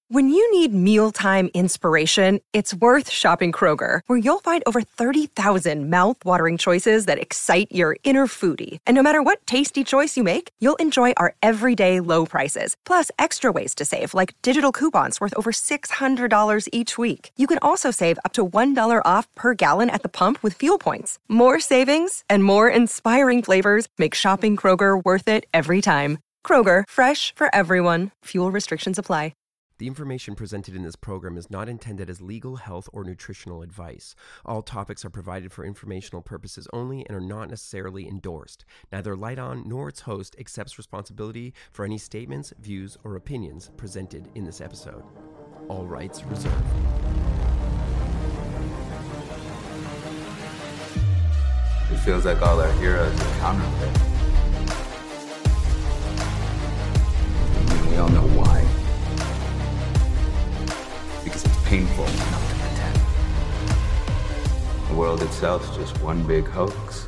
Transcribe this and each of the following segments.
When you need mealtime inspiration, it's worth shopping Kroger, where you'll find over 30,000 mouth-watering choices that excite your inner foodie. And no matter what tasty choice you make, you'll enjoy our everyday low prices, plus extra ways to save, like digital coupons worth over $600 each week. You can also save up to $1 off per gallon at the pump with fuel points. More savings and more inspiring flavors make shopping Kroger worth it every time. Kroger, fresh for everyone. Fuel restrictions apply. The information presented in this program is not intended as legal, health, or nutritional advice. All topics are provided for informational purposes only and are not necessarily endorsed. Neither Light On nor its host accepts responsibility for any statements, views, or opinions presented in this episode. All rights reserved. It feels like all our heroes are counterfeit. And we all know why. Because it's painful not to pretend. The world itself is just one big hoax.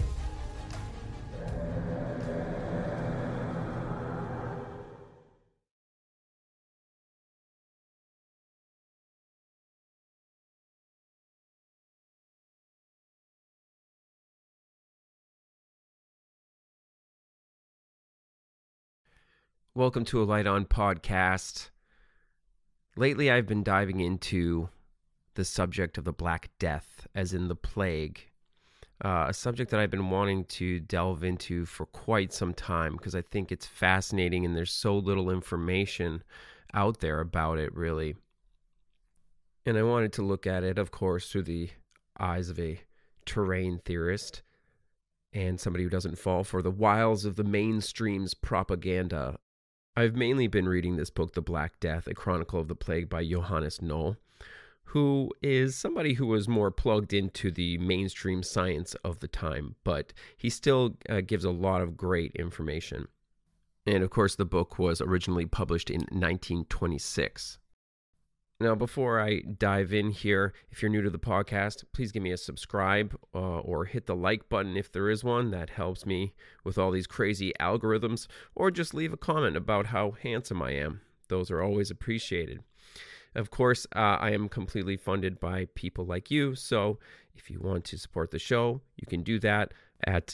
Welcome to a Light On podcast. Lately, I've been diving into the subject of the Black Death, as in the plague, a subject that I've been wanting to delve into for quite some time because I think it's fascinating and there's so little information out there about it, really. And I wanted to look at it, of course, through the eyes of a terrain theorist and somebody who doesn't fall for the wiles of the mainstream's propaganda. I've mainly been reading this book, The Black Death, A Chronicle of the Plague by Johannes Knoll, who is somebody who was more plugged into the mainstream science of the time, but he still gives a lot of great information. And of course, the book was originally published in 1926. Now, before I dive in here, if you're new to the podcast, please give me a subscribe or hit the like button if there is one. That helps me with all these crazy algorithms. Or just leave a comment about how handsome I am. Those are always appreciated. Of course, I am completely funded by people like you. So if you want to support the show, you can do that at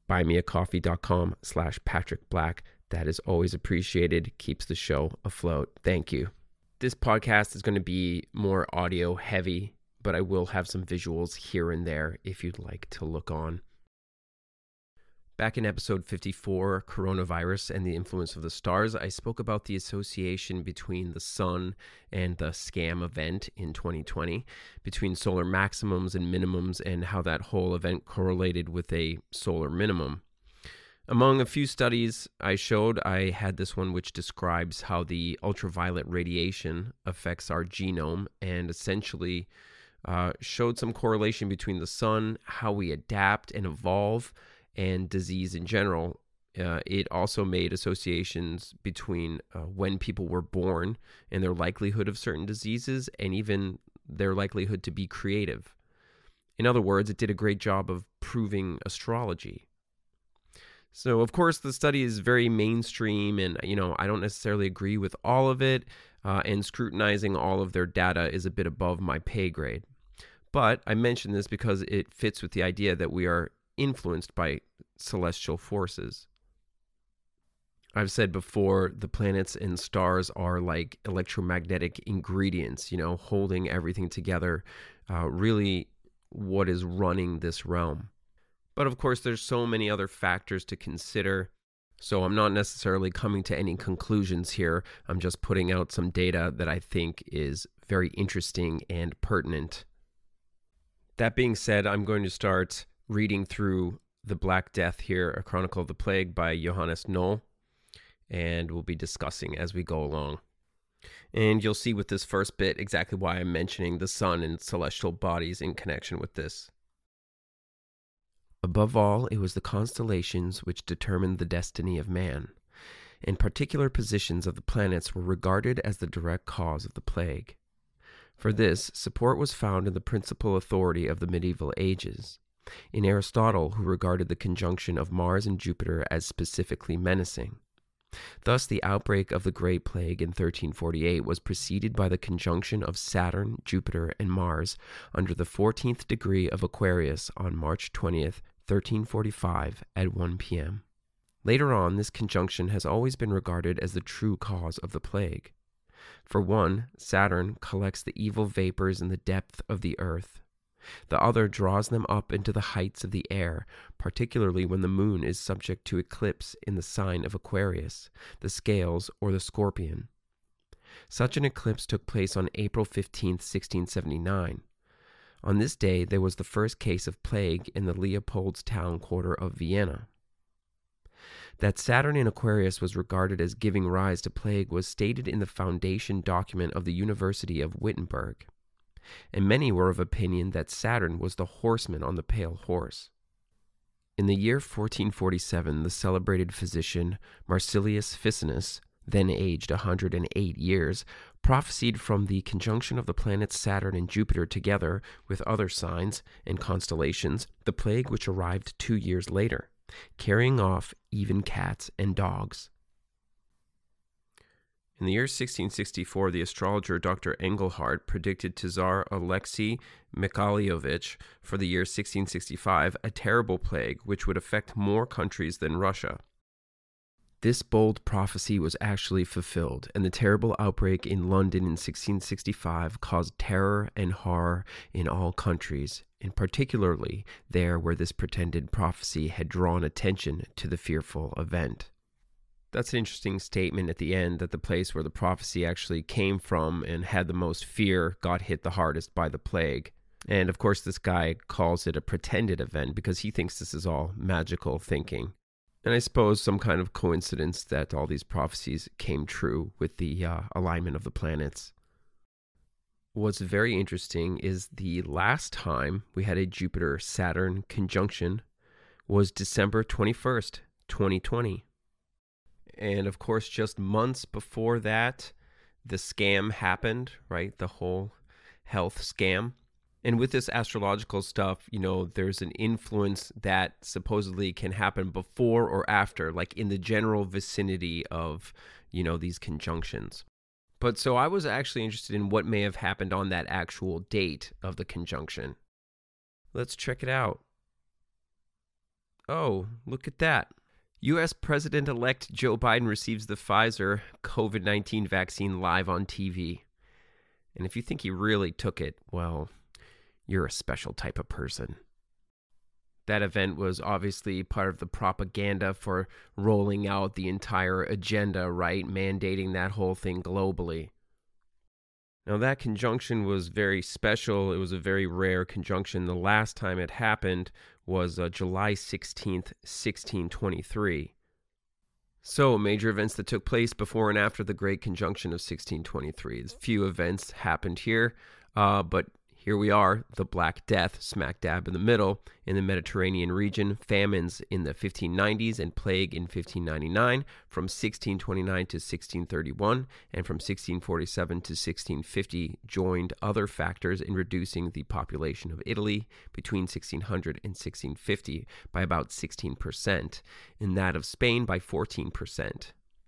buymeacoffee.com/Patrick Black. That is always appreciated. Keeps the show afloat. Thank you. This podcast is going to be more audio heavy, but I will have some visuals here and there if you'd like to look on. Back in episode 54, Coronavirus and the Influence of the Stars, I spoke about the association between the sun and the scam event in 2020, between solar maximums and minimums, and how that whole event correlated with a solar minimum. Among a few studies I showed, I had this one which describes how the ultraviolet radiation affects our genome and essentially showed some correlation between the sun, how we adapt and evolve, and disease in general. It also made associations between when people were born and their likelihood of certain diseases and even their likelihood to be creative. In other words, it did a great job of proving astrology. So, of course, the study is very mainstream and, I don't necessarily agree with all of it, and scrutinizing all of their data is a bit above my pay grade. But I mention this because it fits with the idea that we are influenced by celestial forces. I've said before, the planets and stars are like electromagnetic ingredients, holding everything together, really what is running this realm. But of course, there's so many other factors to consider, so I'm not necessarily coming to any conclusions here. I'm just putting out some data that I think is very interesting and pertinent. That being said, I'm going to start reading through The Black Death here, A Chronicle of the Plague by Johannes Knoll, and we'll be discussing as we go along. And you'll see with this first bit exactly why I'm mentioning the sun and celestial bodies in connection with this. Above all, it was the constellations which determined the destiny of man, and particular positions of the planets were regarded as the direct cause of the plague. For this, support was found in the principal authority of the medieval ages, in Aristotle, who regarded the conjunction of Mars and Jupiter as specifically menacing, Thus, the outbreak of the Great Plague in 1348 was preceded by the conjunction of Saturn, Jupiter, and Mars under the 14th degree of Aquarius on March 20th, 1345 at 1 p.m. Later on, this conjunction has always been regarded as the true cause of the plague. For one, Saturn collects the evil vapors in the depth of the earth. The other draws them up into the heights of the air, particularly when the moon is subject to eclipse in the sign of Aquarius, the scales, or the scorpion. Such an eclipse took place on April 15, 1679. On this day, there was the first case of plague in the Leopoldstown quarter of Vienna. That Saturn in Aquarius was regarded as giving rise to plague was stated in the foundation document of the University of Wittenberg, and many were of opinion that Saturn was the horseman on the pale horse. In the year 1447, the celebrated physician Marsilius Ficinus, then aged 108 years, prophesied from the conjunction of the planets Saturn and Jupiter together with other signs and constellations the plague which arrived 2 years later, carrying off even cats and dogs. In the year 1664, the astrologer Dr. Engelhardt predicted to Tsar Alexei Mikhailovich for the year 1665 a terrible plague which would affect more countries than Russia. This bold prophecy was actually fulfilled, and the terrible outbreak in London in 1665 caused terror and horror in all countries, and particularly there where this pretended prophecy had drawn attention to the fearful event. That's an interesting statement at the end, that the place where the prophecy actually came from and had the most fear got hit the hardest by the plague. And of course, this guy calls it a pretended event because he thinks this is all magical thinking. And I suppose some kind of coincidence that all these prophecies came true with the alignment of the planets. What's very interesting is the last time we had a Jupiter-Saturn conjunction was December 21st, 2020. And of course, just months before that, the scam happened, right? The whole health scam. And with this astrological stuff, there's an influence that supposedly can happen before or after, like in the general vicinity of, these conjunctions. But so I was actually interested in what may have happened on that actual date of the conjunction. Let's check it out. Oh, look at that. U.S. President-elect Joe Biden receives the Pfizer COVID-19 vaccine live on TV. And if you think he really took it, well, you're a special type of person. That event was obviously part of the propaganda for rolling out the entire agenda, right? Mandating that whole thing globally. Now, that conjunction was very special. It was a very rare conjunction. The last time it happened was July 16th, 1623. So, major events that took place before and after the Great Conjunction of 1623. Few events happened here, but here we are, the Black Death, smack dab in the middle, in the Mediterranean region, famines in the 1590s and plague in 1599, from 1629 to 1631, and from 1647 to 1650 joined other factors in reducing the population of Italy between 1600 and 1650 by about 16%, and that of Spain by 14%.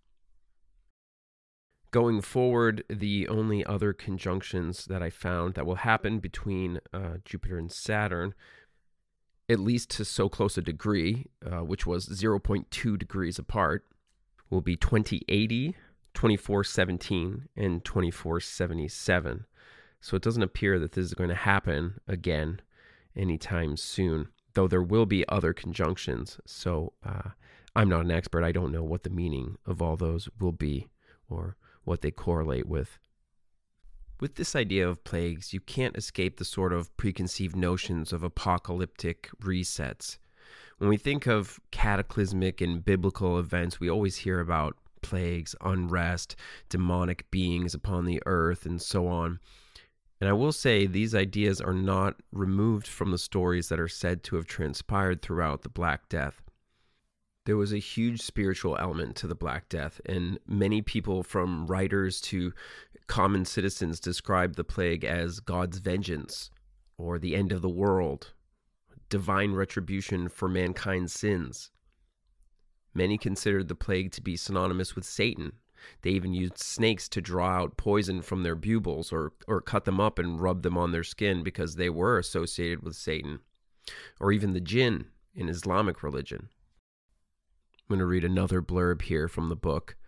Going forward, the only other conjunctions that I found that will happen between Jupiter and Saturn, at least to so close a degree, which was 0.2 degrees apart, will be 2080, 2417, and 2477. So it doesn't appear that this is going to happen again anytime soon, though there will be other conjunctions. So I'm not an expert. I don't know what the meaning of all those will be or what they correlate with. With this idea of plagues, you can't escape the sort of preconceived notions of apocalyptic resets. When we think of cataclysmic and biblical events, we always hear about plagues, unrest, demonic beings upon the earth, and so on. And I will say these ideas are not removed from the stories that are said to have transpired throughout the Black Death. There was a huge spiritual element to the Black Death, and many people, from writers to common citizens, describe the plague as God's vengeance, or the end of the world, divine retribution for mankind's sins. Many considered the plague to be synonymous with Satan. They even used snakes to draw out poison from their buboes or cut them up and rub them on their skin because they were associated with Satan, or even the jinn in Islamic religion. I'm going to read another blurb here from the book.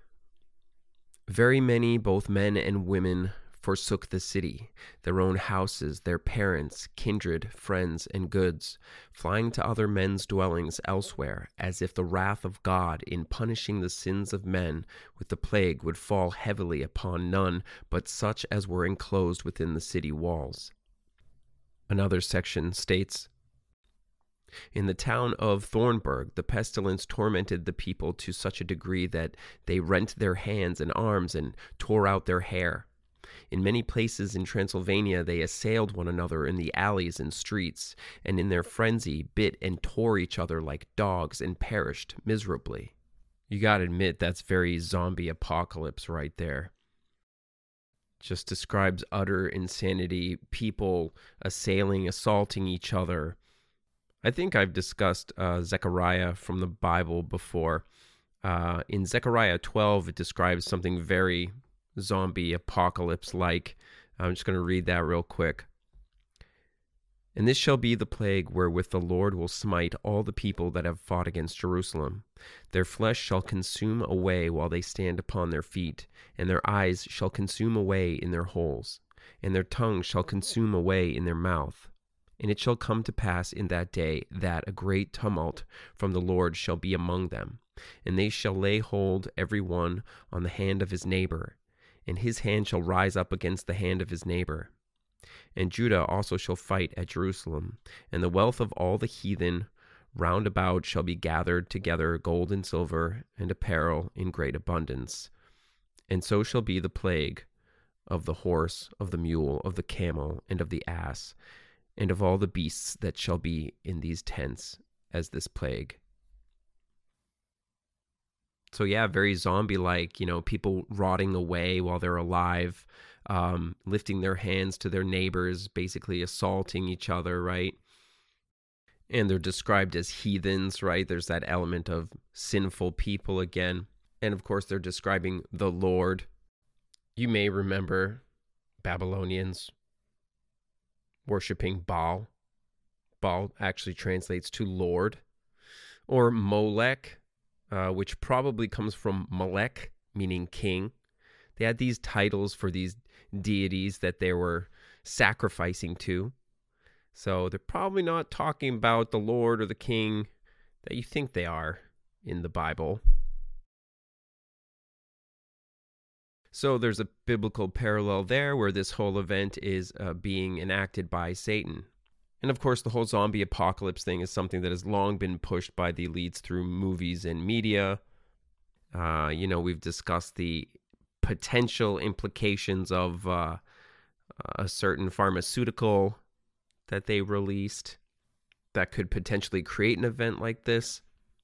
Very many, both men and women, forsook the city, their own houses, their parents, kindred, friends, and goods, flying to other men's dwellings elsewhere, as if the wrath of God in punishing the sins of men with the plague would fall heavily upon none but such as were enclosed within the city walls. Another section states, in the town of Thornburg, the pestilence tormented the people to such a degree that they rent their hands and arms and tore out their hair. In many places in Transylvania, they assailed one another in the alleys and streets, and in their frenzy bit and tore each other like dogs and perished miserably. You gotta admit, that's very zombie apocalypse right there. Just describes utter insanity, people assaulting each other. I think I've discussed Zechariah from the Bible before. In Zechariah 12, it describes something very zombie apocalypse-like. I'm just going to read that real quick. And this shall be the plague wherewith the Lord will smite all the people that have fought against Jerusalem. Their flesh shall consume away while they stand upon their feet, and their eyes shall consume away in their holes, and their tongue shall consume away in their mouth. And it shall come to pass in that day that a great tumult from the Lord shall be among them, and they shall lay hold every one on the hand of his neighbor, and his hand shall rise up against the hand of his neighbor. And Judah also shall fight at Jerusalem, and the wealth of all the heathen round about shall be gathered together, gold and silver, and apparel in great abundance. And so shall be the plague of the horse, of the mule, of the camel, and of the ass, and of all the beasts that shall be in these tents, as this plague. So yeah, very zombie-like, people rotting away while they're alive, lifting their hands to their neighbors, basically assaulting each other, right? And they're described as heathens, right? There's that element of sinful people again. And of course, they're describing the Lord. You may remember Babylonians worshipping Baal. Baal actually translates to Lord. Or Molech, which probably comes from Melech, meaning king. They had these titles for these deities that they were sacrificing to. So they're probably not talking about the Lord or the king that you think they are in the Bible. So there's a biblical parallel there where this whole event is being enacted by Satan. And of course, the whole zombie apocalypse thing is something that has long been pushed by the elites through movies and media. We've discussed the potential implications of a certain pharmaceutical that they released that could potentially create an event like this.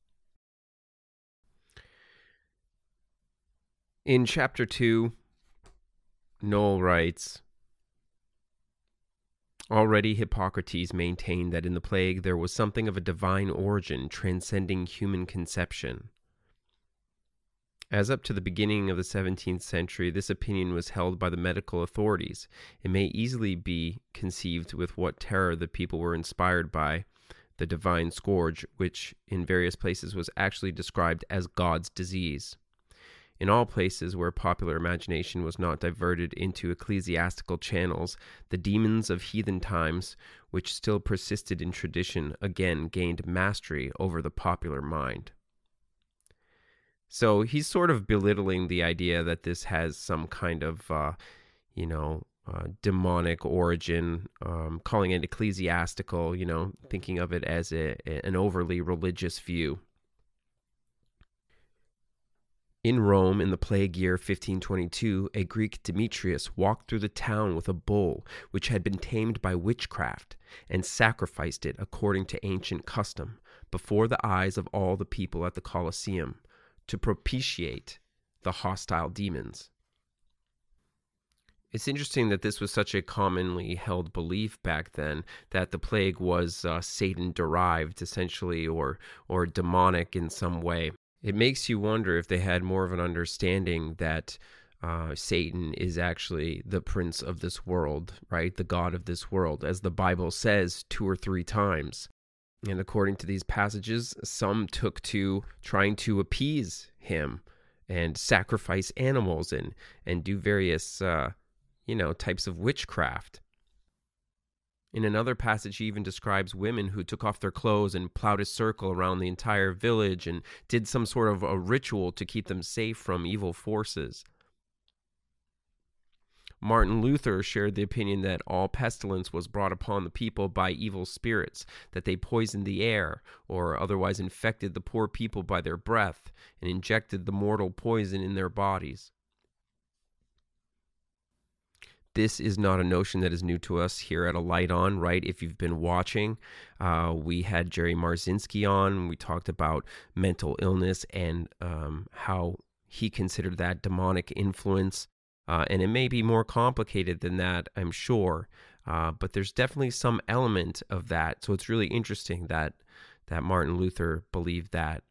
In Chapter 2, Noel writes, already Hippocrates maintained that in the plague there was something of a divine origin transcending human conception. As up to the beginning of the 17th century, this opinion was held by the medical authorities. It may easily be conceived with what terror the people were inspired by the divine scourge, which in various places was actually described as God's disease. In all places where popular imagination was not diverted into ecclesiastical channels, the demons of heathen times, which still persisted in tradition, again gained mastery over the popular mind. So he's sort of belittling the idea that this has some kind of, demonic origin, calling it ecclesiastical, thinking of it as an overly religious view. In Rome, in the plague year 1522, a Greek Demetrius walked through the town with a bull which had been tamed by witchcraft, and sacrificed it according to ancient custom, before the eyes of all the people at the Colosseum, to propitiate the hostile demons. It's interesting that this was such a commonly held belief back then, that the plague was Satan-derived, essentially, or demonic in some way. It makes you wonder if they had more of an understanding that Satan is actually the prince of this world, right? The god of this world, as the Bible says 2 or 3 times. And according to these passages, some took to trying to appease him and sacrifice animals and do various, types of witchcraft. In another passage, he even describes women who took off their clothes and plowed a circle around the entire village and did some sort of a ritual to keep them safe from evil forces. Martin Luther shared the opinion that all pestilence was brought upon the people by evil spirits, that they poisoned the air or otherwise infected the poor people by their breath and injected the mortal poison in their bodies. This is not a notion that is new to us here at A Light On, right? If you've been watching, we had Jerry Marzinski on. We talked about mental illness and how he considered that demonic influence. And it may be more complicated than that, I'm sure. But there's definitely some element of that. So it's really interesting that Martin Luther believed that.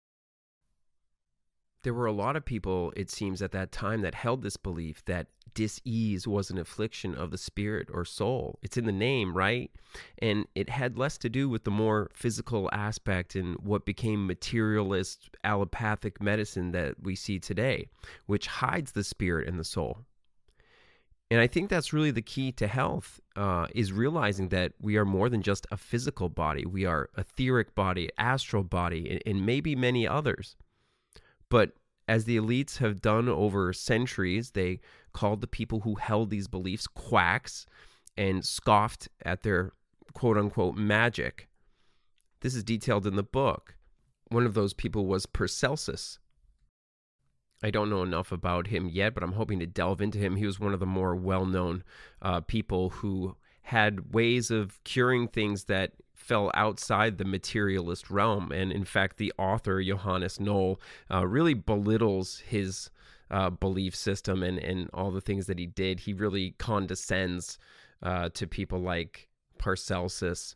There were a lot of people, it seems, at that time that held this belief that dis-ease was an affliction of the spirit or soul. It's in the name, right? And it had less to do with the more physical aspect and what became materialist allopathic medicine that we see today, which hides the spirit and the soul. And I think that's really the key to health, is realizing that we are more than just a physical body. We are etheric body, astral body, and maybe many others. But as the elites have done over centuries, they called the people who held these beliefs quacks and scoffed at their quote-unquote magic. This is detailed in the book. One of those people was Paracelsus. I don't know enough about him yet, but I'm hoping to delve into him. He was one of the more well-known people who had ways of curing things that fell outside the materialist realm. And in fact, the author, Johannes Knoll, really belittles his belief system and all the things that he did. He really condescends to people like Paracelsus.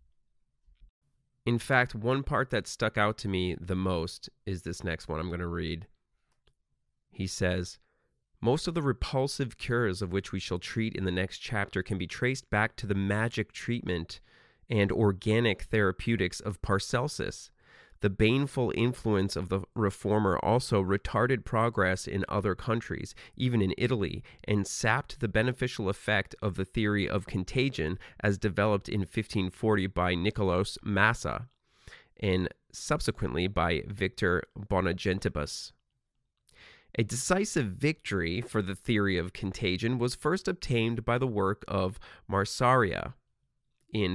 In fact, one part that stuck out to me the most is this next one I'm going to read. He says, "Most of the repulsive cures of which we shall treat in the next chapter can be traced back to the magic treatment and organic therapeutics of Paracelsus. The baneful influence of the reformer also retarded progress in other countries, even in Italy, and sapped the beneficial effect of the theory of contagion as developed in 1540 by Nicolaus Massa and subsequently by Victor Bonagentibus. A decisive victory for the theory of contagion was first obtained by the work of Marsaria in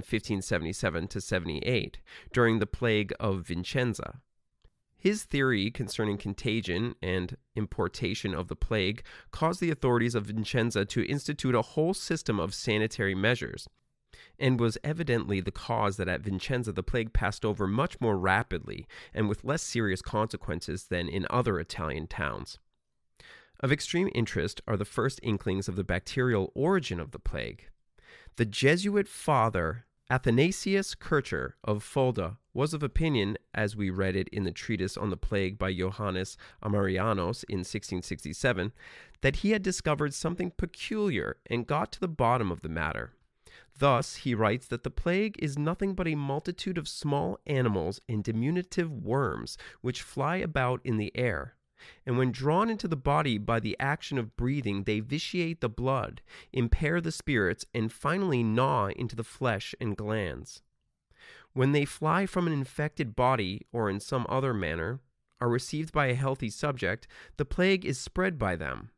1577-78 during the plague of Vicenza. His theory concerning contagion and importation of the plague caused the authorities of Vicenza to institute a whole system of sanitary measures, and was evidently the cause that at Vicenza the plague passed over much more rapidly and with less serious consequences than in other Italian towns. Of extreme interest are the first inklings of the bacterial origin of the plague. The Jesuit father Athanasius Kircher of Fulda was of opinion, as we read it in the treatise on the plague by Johannes Amarianos in 1667, that he had discovered something peculiar and got to the bottom of the matter. Thus, he writes that the plague is nothing but a multitude of small animals and diminutive worms which fly about in the air. And when drawn into the body by the action of breathing, they vitiate the blood, impair the spirits, and finally gnaw into the flesh and glands. When they fly from an infected body or in some other manner, are received by a healthy subject, the plague is spread by them."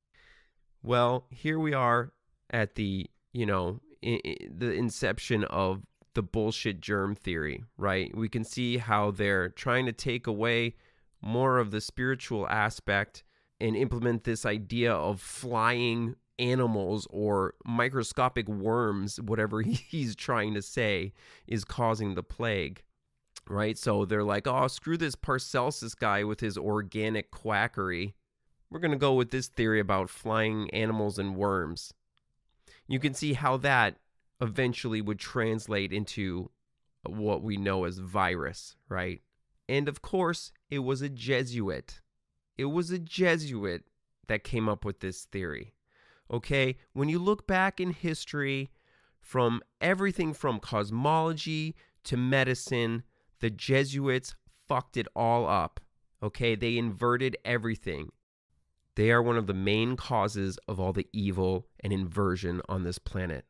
Well, here we are at the, the inception of the bullshit germ theory, right? We can see how they're trying to take away more of the spiritual aspect and implement this idea of flying animals or microscopic worms, whatever he's trying to say is causing the plague, right? So they're like, oh, screw this Paracelsus guy with his organic quackery. We're going to go with this theory about flying animals and worms. You can see how that eventually would translate into what we know as virus, right? And of course, it was a Jesuit. It was a Jesuit that came up with this theory. Okay, when you look back in history, from everything from cosmology to medicine, the Jesuits fucked it all up. Okay, they inverted everything. They are one of the main causes of all the evil and inversion on this planet.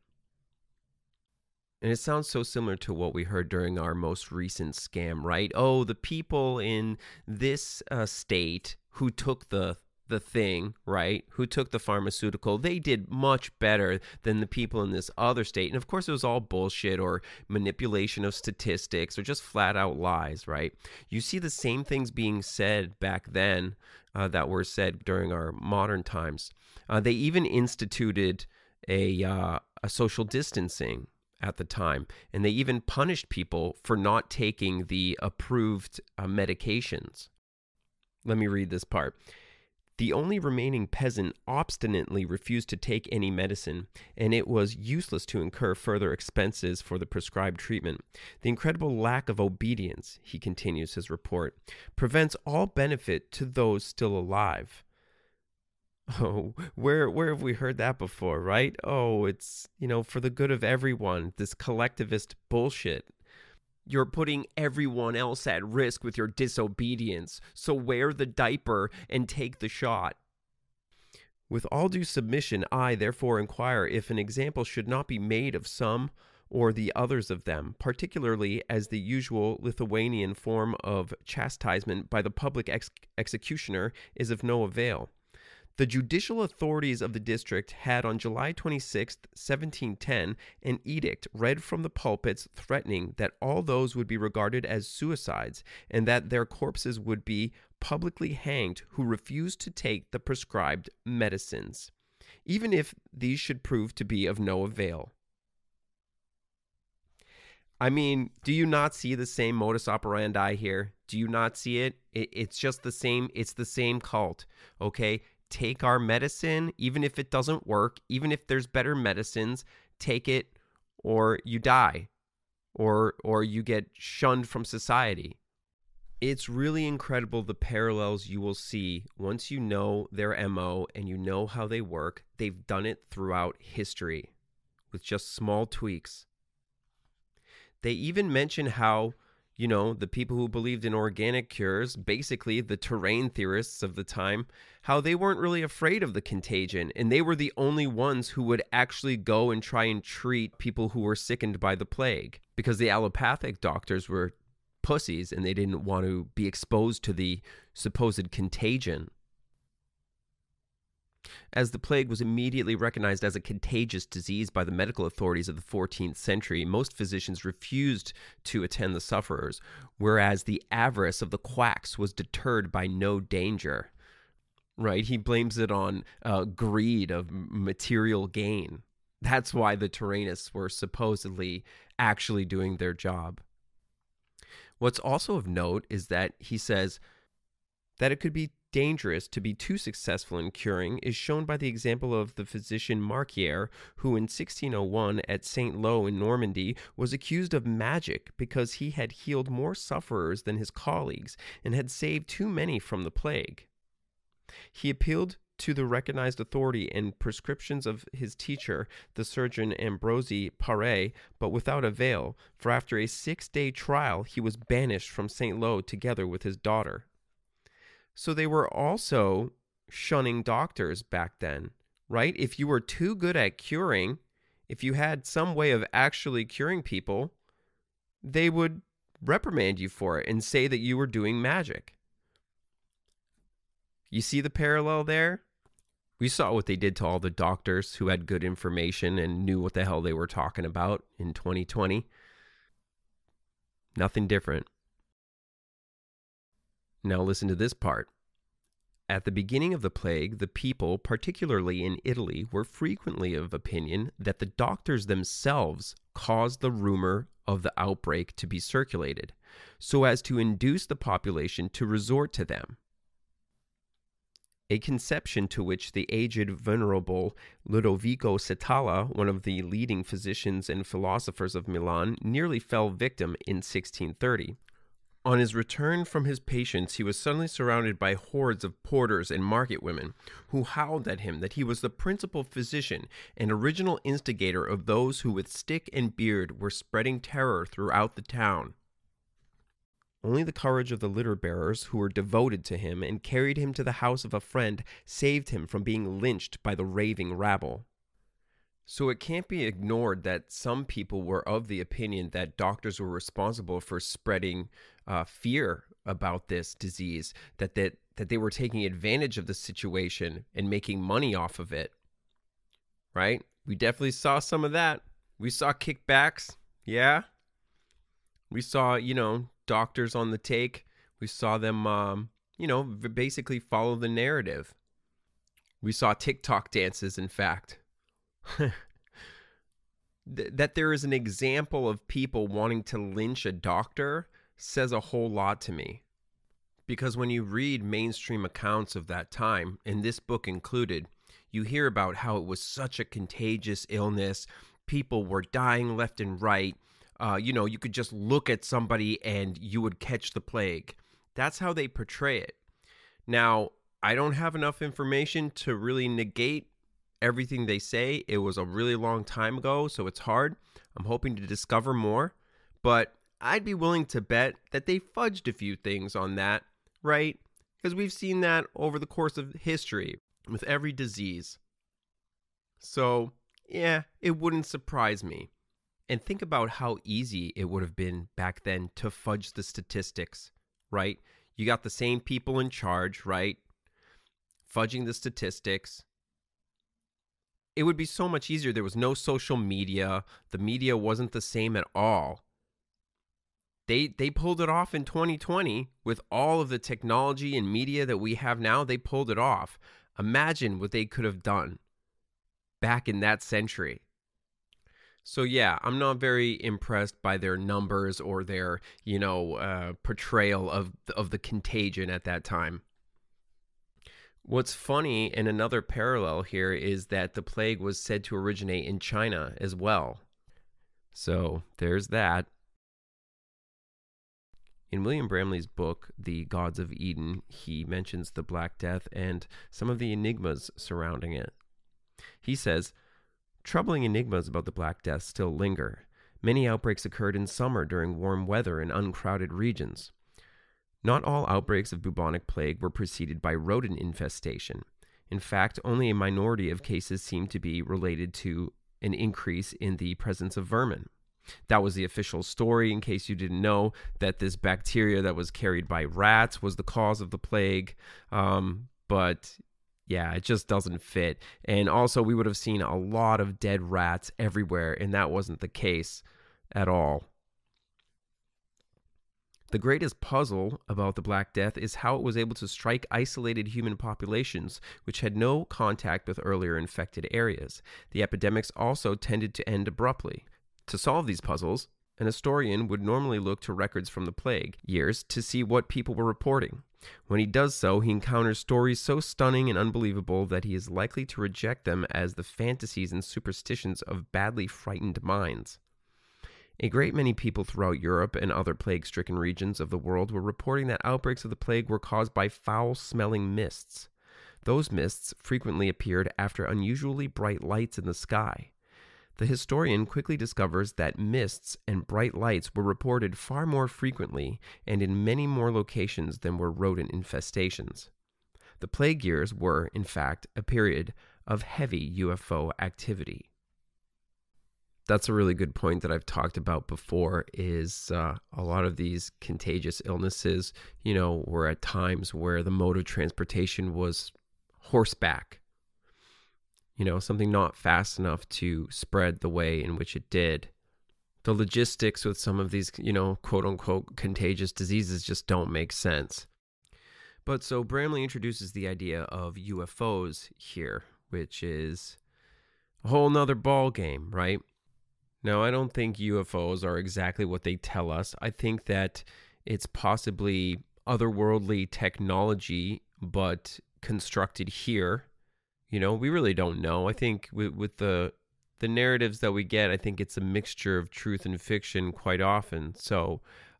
And it sounds so similar to what we heard during our most recent scam, right? Oh, the people in this state who took the thing, right? Who took the pharmaceutical, they did much better than the people in this other state. And of course, it was all bullshit or manipulation of statistics or just flat out lies, right? You see the same things being said back then that were said during our modern times. They even instituted a social distancing at the time, and they even punished people for not taking the approved medications. Let me read this part. The only remaining peasant obstinately refused to take any medicine, and it was useless to incur further expenses for the prescribed treatment. The incredible lack of obedience, he continues his report, prevents all benefit to those still alive. Oh, where have we heard that before, right? Oh, it's, for the good of everyone, this collectivist bullshit. You're putting everyone else at risk with your disobedience, so wear the diaper and take the shot. With all due submission, I therefore inquire if an example should not be made of some or the others of them, particularly as the usual Lithuanian form of chastisement by the public executioner is of no avail. The judicial authorities of the district had on July 26, 1710, an edict read from the pulpits threatening that all those would be regarded as suicides and that their corpses would be publicly hanged who refused to take the prescribed medicines, even if these should prove to be of no avail. I mean, do you not see the same modus operandi here? Do you not see it? It's just the same. It's the same cult, okay? Take our medicine, even if it doesn't work, even if there's better medicines, take it or you die or you get shunned from society. It's really incredible the parallels you will see once you know their MO and you know how they work. They've done it throughout history with just small tweaks. They even mention how the people who believed in organic cures, basically the terrain theorists of the time, how they weren't really afraid of the contagion, and they were the only ones who would actually go and try and treat people who were sickened by the plague, because the allopathic doctors were pussies and they didn't want to be exposed to the supposed contagion. As the plague was immediately recognized as a contagious disease by the medical authorities of the 14th century, most physicians refused to attend the sufferers, whereas the avarice of the quacks was deterred by no danger. Right? He blames it on greed of material gain. That's why the terrainists were supposedly actually doing their job. What's also of note is that he says that it could be dangerous to be too successful in curing is shown by the example of the physician Marquier, who in 1601 at St. Lo in Normandy was accused of magic because he had healed more sufferers than his colleagues and had saved too many from the plague. He appealed to the recognized authority and prescriptions of his teacher, the surgeon Ambroise Paré, but without avail, for after a 6-day trial he was banished from St. Lo together with his daughter. So they were also shunning doctors back then, right? If you were too good at curing, if you had some way of actually curing people, they would reprimand you for it and say that you were doing magic. You see the parallel there? We saw what they did to all the doctors who had good information and knew what the hell they were talking about in 2020. Nothing different. Now listen to this part. At the beginning of the plague, the people, particularly in Italy, were frequently of opinion that the doctors themselves caused the rumor of the outbreak to be circulated, so as to induce the population to resort to them. A conception to which the aged venerable Ludovico Setalla, one of the leading physicians and philosophers of Milan, nearly fell victim in 1630. On his return from his patients, he was suddenly surrounded by hordes of porters and market women who howled at him that he was the principal physician and original instigator of those who with stick and beard were spreading terror throughout the town. Only the courage of the litter bearers who were devoted to him and carried him to the house of a friend saved him from being lynched by the raving rabble. So it can't be ignored that some people were of the opinion that doctors were responsible for spreading fear about this disease, that they were taking advantage of the situation and making money off of it, right? We definitely saw some of that. We saw kickbacks, yeah. We saw, doctors on the take. We saw them, basically follow the narrative. We saw TikTok dances, in fact. That there is an example of people wanting to lynch a doctor says a whole lot to me. Because when you read mainstream accounts of that time, and this book included, you hear about how it was such a contagious illness. People were dying left and right. You could just look at somebody and you would catch the plague. That's how they portray it. Now, I don't have enough information to really negate everything they say. It was a really long time ago, so it's hard. I'm hoping to discover more, but I'd be willing to bet that they fudged a few things on that, right? Because we've seen that over the course of history with every disease. So, yeah, it wouldn't surprise me. And think about how easy it would have been back then to fudge the statistics, right? You got the same people in charge, right? Fudging the statistics. It would be so much easier. There was no social media. The media wasn't the same at all. They pulled it off in 2020 with all of the technology and media that we have now. They pulled it off. Imagine what they could have done back in that century. So yeah, I'm not very impressed by their numbers or their, portrayal of the contagion at that time. What's funny, and another parallel here, is that the plague was said to originate in China as well. So there's that. In William Bramley's book, The Gods of Eden, he mentions the Black Death and some of the enigmas surrounding it. He says, troubling enigmas about the Black Death still linger. Many outbreaks occurred in summer during warm weather in uncrowded regions. Not all outbreaks of bubonic plague were preceded by rodent infestation. In fact, only a minority of cases seem to be related to an increase in the presence of vermin. That was the official story, in case you didn't know, that this bacteria that was carried by rats was the cause of the plague. But yeah, it just doesn't fit. And also, we would have seen a lot of dead rats everywhere, and that wasn't the case at all. The greatest puzzle about the Black Death is how it was able to strike isolated human populations which had no contact with earlier infected areas. The epidemics also tended to end abruptly. To solve these puzzles, an historian would normally look to records from the plague years to see what people were reporting. When he does so, he encounters stories so stunning and unbelievable that he is likely to reject them as the fantasies and superstitions of badly frightened minds. A great many people throughout Europe and other plague-stricken regions of the world were reporting that outbreaks of the plague were caused by foul-smelling mists. Those mists frequently appeared after unusually bright lights in the sky. The historian quickly discovers that mists and bright lights were reported far more frequently and in many more locations than were rodent infestations. The plague years were, in fact, a period of heavy UFO activity. That's a really good point that I've talked about before, is a lot of these contagious illnesses, were at times where the mode of transportation was horseback. Something not fast enough to spread the way in which it did. The logistics with some of these, quote unquote contagious diseases just don't make sense. But so Bramley introduces the idea of UFOs here, which is a whole nother ball game, right? Now, I don't think UFOs are exactly what they tell us. I think that it's possibly otherworldly technology, but constructed here. We really don't know. I think with the narratives that we get, I think it's a mixture of truth and fiction quite often. So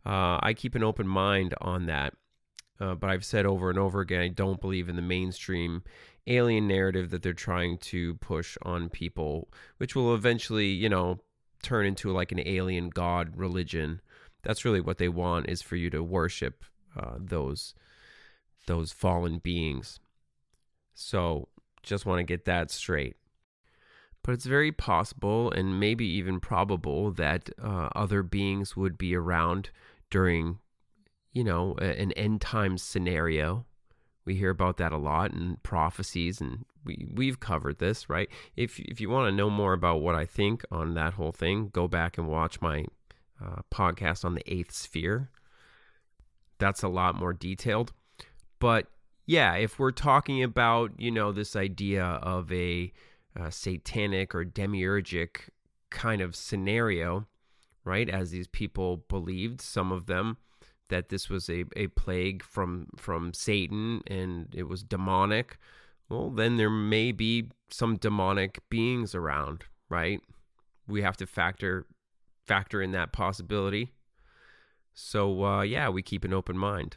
I keep an open mind on that. But I've said over and over again, I don't believe in the mainstream alien narrative that they're trying to push on people, which will eventually, turn into like an alien god religion. That's really what they want, is for you to worship those fallen beings. So just want to get that straight. But it's very possible and maybe even probable that other beings would be around during, an end time scenario. We hear about that a lot in prophecies, and we've covered this, right? If you want to know more about what I think on that whole thing, go back and watch my podcast on the eighth sphere. That's a lot more detailed. But yeah, if we're talking about, this idea of a satanic or demiurgic kind of scenario, right? As these people believed, some of them, that this was a plague from Satan and it was demonic. Well, then there may be some demonic beings around, right? We have to factor in that possibility. So, we keep an open mind.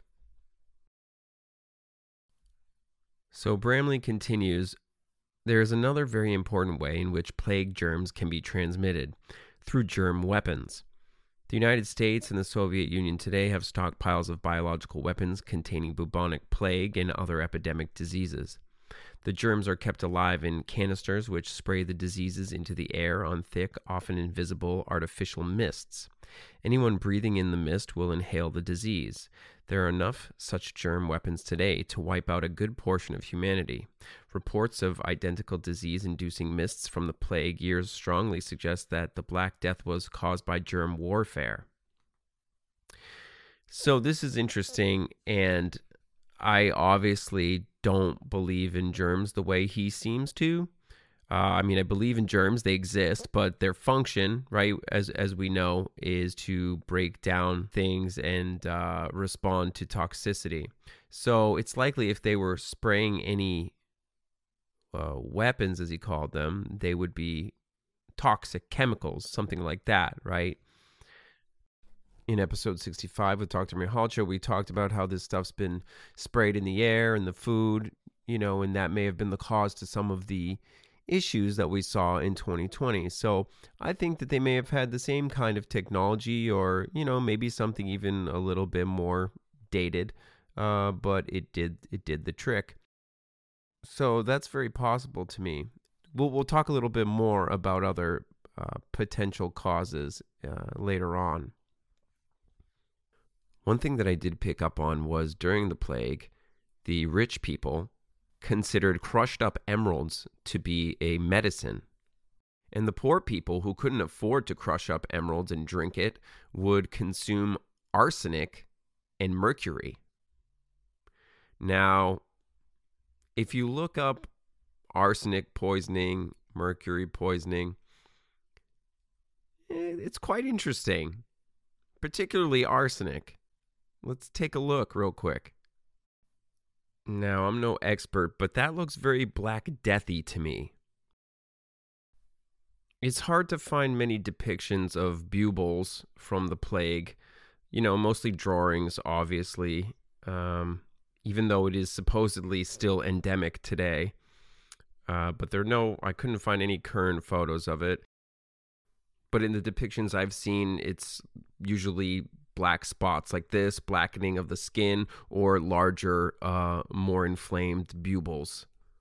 So Bramley continues, there is another very important way in which plague germs can be transmitted, through germ weapons. The United States and the Soviet Union today have stockpiles of biological weapons containing bubonic plague and other epidemic diseases. The germs are kept alive in canisters which spray the diseases into the air on thick, often invisible, artificial mists. Anyone breathing in the mist will inhale the disease. There are enough such germ weapons today to wipe out a good portion of humanity. Reports of identical disease-inducing mists from the plague years strongly suggest that the Black Death was caused by germ warfare. So this is interesting, and I obviously don't believe in germs the way he seems to. I believe in germs, they exist, but their function, right, as we know, is to break down things and respond to toxicity. So it's likely if they were spraying any weapons, as he called them, they would be toxic chemicals, something like that, right? In episode 65 with Dr. Mihalcho, we talked about how this stuff's been sprayed in the air and the food, and that may have been the cause to some of the issues that we saw in 2020. So I think that they may have had the same kind of technology, or maybe something even a little bit more dated, but it did the trick. So that's very possible to me. We'll talk a little bit more about other potential causes later on. One thing that I did pick up on was during the plague, the rich people considered crushed up emeralds to be a medicine. And the poor people who couldn't afford to crush up emeralds and drink it would consume arsenic and mercury. Now, if you look up arsenic poisoning, mercury poisoning, it's quite interesting, particularly arsenic. Let's take a look real quick. Now, I'm no expert, but that looks very Black Deathy to me. It's hard to find many depictions of buboes from the plague, mostly drawings, obviously, even though it is supposedly still endemic today. But I couldn't find any current photos of it. But in the depictions I've seen, it's usually black spots like this, blackening of the skin, or larger, more inflamed buboes.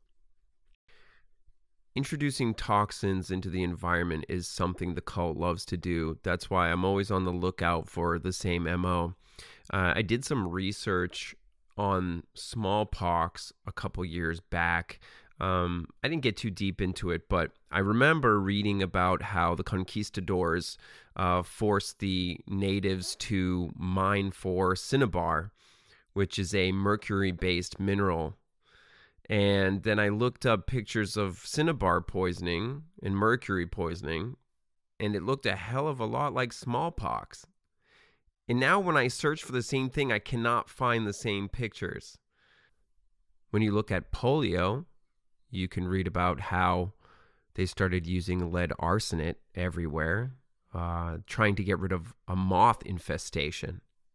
Introducing toxins into the environment is something the cult loves to do. That's why I'm always on the lookout for the same MO. I did some research on smallpox a couple years back. I didn't get too deep into it, but I remember reading about how the conquistadors forced the natives to mine for cinnabar, which is a mercury-based mineral. And then I looked up pictures of cinnabar poisoning and mercury poisoning, and it looked a hell of a lot like smallpox. And now when I search for the same thing, I cannot find the same pictures. When you look at polio, you can read about how they started using lead arsenate everywhere, trying to get rid of a moth infestation.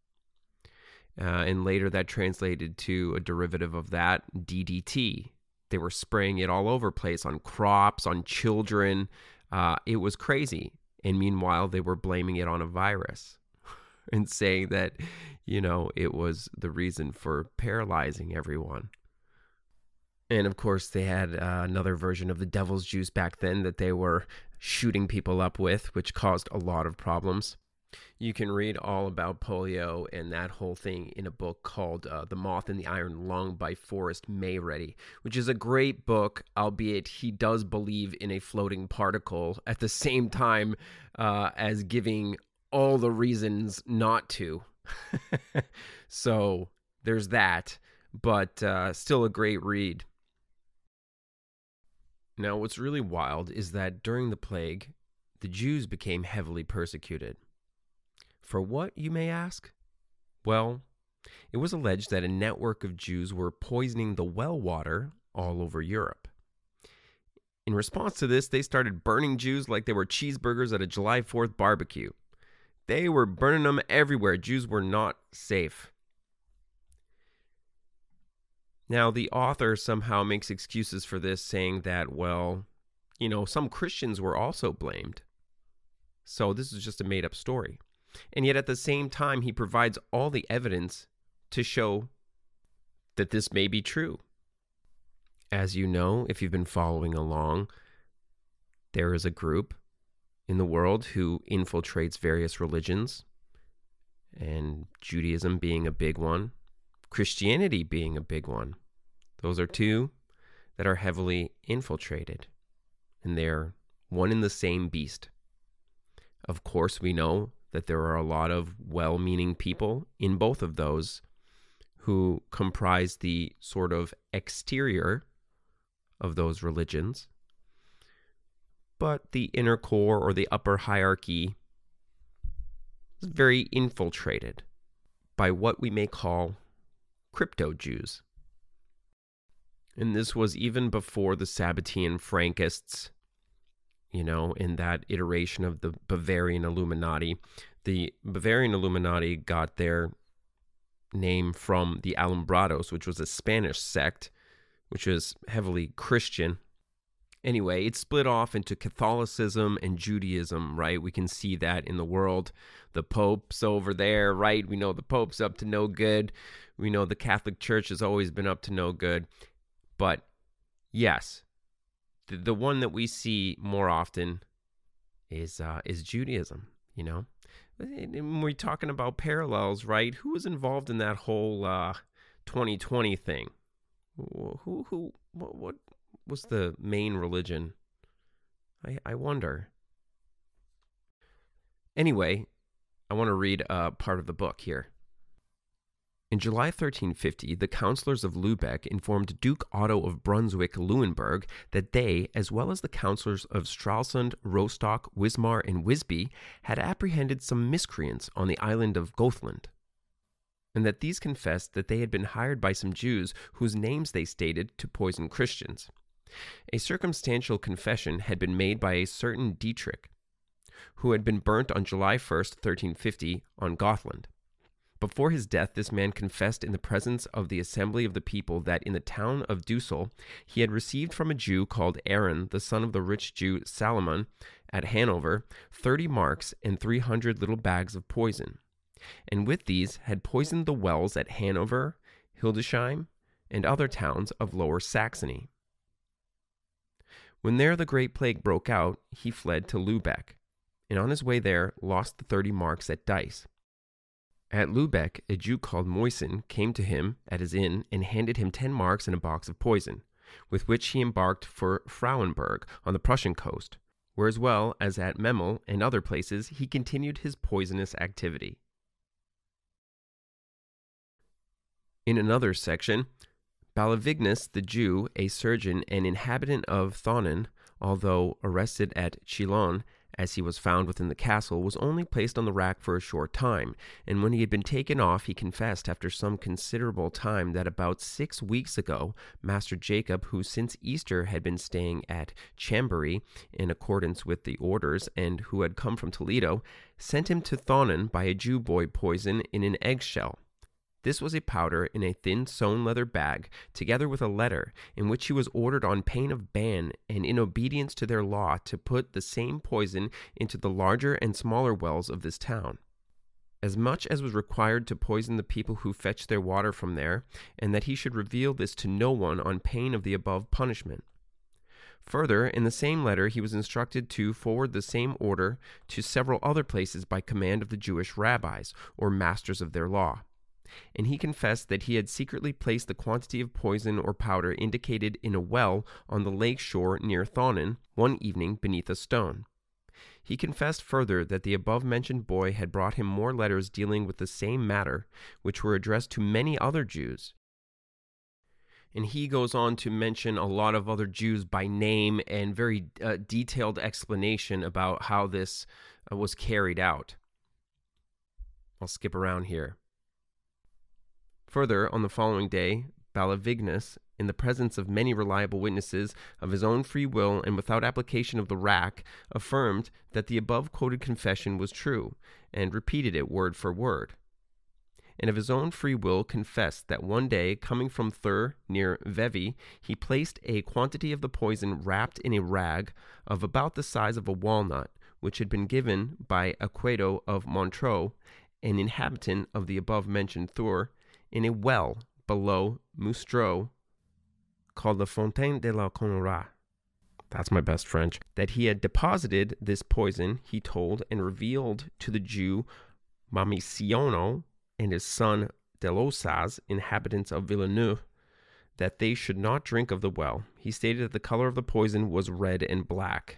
And later that translated to a derivative of that, DDT. They were spraying it all over place on crops, on children. It was crazy. And meanwhile, they were blaming it on a virus and saying that, it was the reason for paralyzing everyone. And of course, they had another version of the devil's juice back then that they were shooting people up with, which caused a lot of problems. You can read all about polio and that whole thing in a book called The Moth and the Iron Lung by Forrest Mayready, which is a great book, albeit he does believe in a floating particle at the same time as giving all the reasons not to. So there's that, but still a great read. Now, what's really wild is that during the plague, the Jews became heavily persecuted. For what, you may ask? Well, it was alleged that a network of Jews were poisoning the well water all over Europe. In response to this, they started burning Jews like they were cheeseburgers at a July 4th barbecue. They were burning them everywhere. Jews were not safe. Now, the author somehow makes excuses for this, saying that, well, some Christians were also blamed. So this is just a made-up story. And yet at the same time, he provides all the evidence to show that this may be true. As you know, if you've been following along, there is a group in the world who infiltrates various religions, and Judaism being a big one, Christianity being a big one. Those are two that are heavily infiltrated, and they're one and the same beast. Of course, we know that there are a lot of well-meaning people in both of those who comprise the sort of exterior of those religions. But the inner core or the upper hierarchy is very infiltrated by what we may call crypto-Jews. And this was even before the Sabbatean Frankists, in that iteration of the Bavarian Illuminati. The Bavarian Illuminati got their name from the Alumbrados, which was a Spanish sect, which was heavily Christian. Anyway, it split off into Catholicism and Judaism, right? We can see that in the world. The Pope's over there, right? We know the Pope's up to no good. We know the Catholic Church has always been up to no good. But yes, the one that we see more often is Judaism, And we're talking about parallels, right? Who was involved in that whole 2020 thing? What was the main religion? I wonder. Anyway, I want to read part of the book here. In July 1350, the councillors of Lubeck informed Duke Otto of Brunswick-Luneburg that they, as well as the councillors of Stralsund, Rostock, Wismar, and Wisby, had apprehended some miscreants on the island of Gothland, and that these confessed that they had been hired by some Jews whose names they stated to poison Christians. A circumstantial confession had been made by a certain Dietrich, who had been burnt on July 1st, 1350, on Gothland. Before his death, this man confessed in the presence of the assembly of the people that in the town of Dussel he had received from a Jew called Aaron, the son of the rich Jew Salomon, at Hanover, 30 marks and 300 little bags of poison, and with these had poisoned the wells at Hanover, Hildesheim, and other towns of Lower Saxony. When there the great plague broke out, he fled to Lubeck, and on his way there lost the 30 marks at dice. At Lubeck, a Jew called Moisen came to him at his inn and handed him 10 marks and a box of poison, with which he embarked for Frauenburg on the Prussian coast, where as well as at Memel and other places he continued his poisonous activity. In another section, Balavignus the Jew, a surgeon and inhabitant of Thonen, although arrested at Chilon, as he was found within the castle, was only placed on the rack for a short time, and when he had been taken off, he confessed after some considerable time that about 6 weeks ago, Master Jacob, who since Easter had been staying at Chambéry in accordance with the orders, and who had come from Toledo, sent him to Thonen by a Jew boy poison in an eggshell, This was a powder in a thin sewn leather bag, together with a letter, in which he was ordered on pain of ban and in obedience to their law to put the same poison into the larger and smaller wells of this town, as much as was required to poison the people who fetched their water from there, and that he should reveal this to no one on pain of the above punishment. Further, in the same letter he was instructed to forward the same order to several other places by command of the Jewish rabbis, or masters of their law. And he confessed that he had secretly placed the quantity of poison or powder indicated in a well on the lake shore near Thonon one evening beneath a stone. He confessed further that the above-mentioned boy had brought him more letters dealing with the same matter, which were addressed to many other Jews. And he goes on to mention a lot of other Jews by name and very detailed explanation about how this was carried out. I'll skip around here. Further, on the following day, Balavignus, in the presence of many reliable witnesses, of his own free will and without application of the rack, affirmed that the above-quoted confession was true, and repeated it word for word. And of his own free will confessed that one day, coming from Thur near Vevi, he placed a quantity of the poison wrapped in a rag of about the size of a walnut, which had been given by Aquedo of Montreux, an inhabitant of the above-mentioned Thur, in a well below Moustreux, called the Fontaine de la Conora. That's my best French. That he had deposited this poison, he told and revealed to the Jew Mamiciono and his son Delosas, inhabitants of Villeneuve, that they should not drink of the well. He stated that the color of the poison was red and black.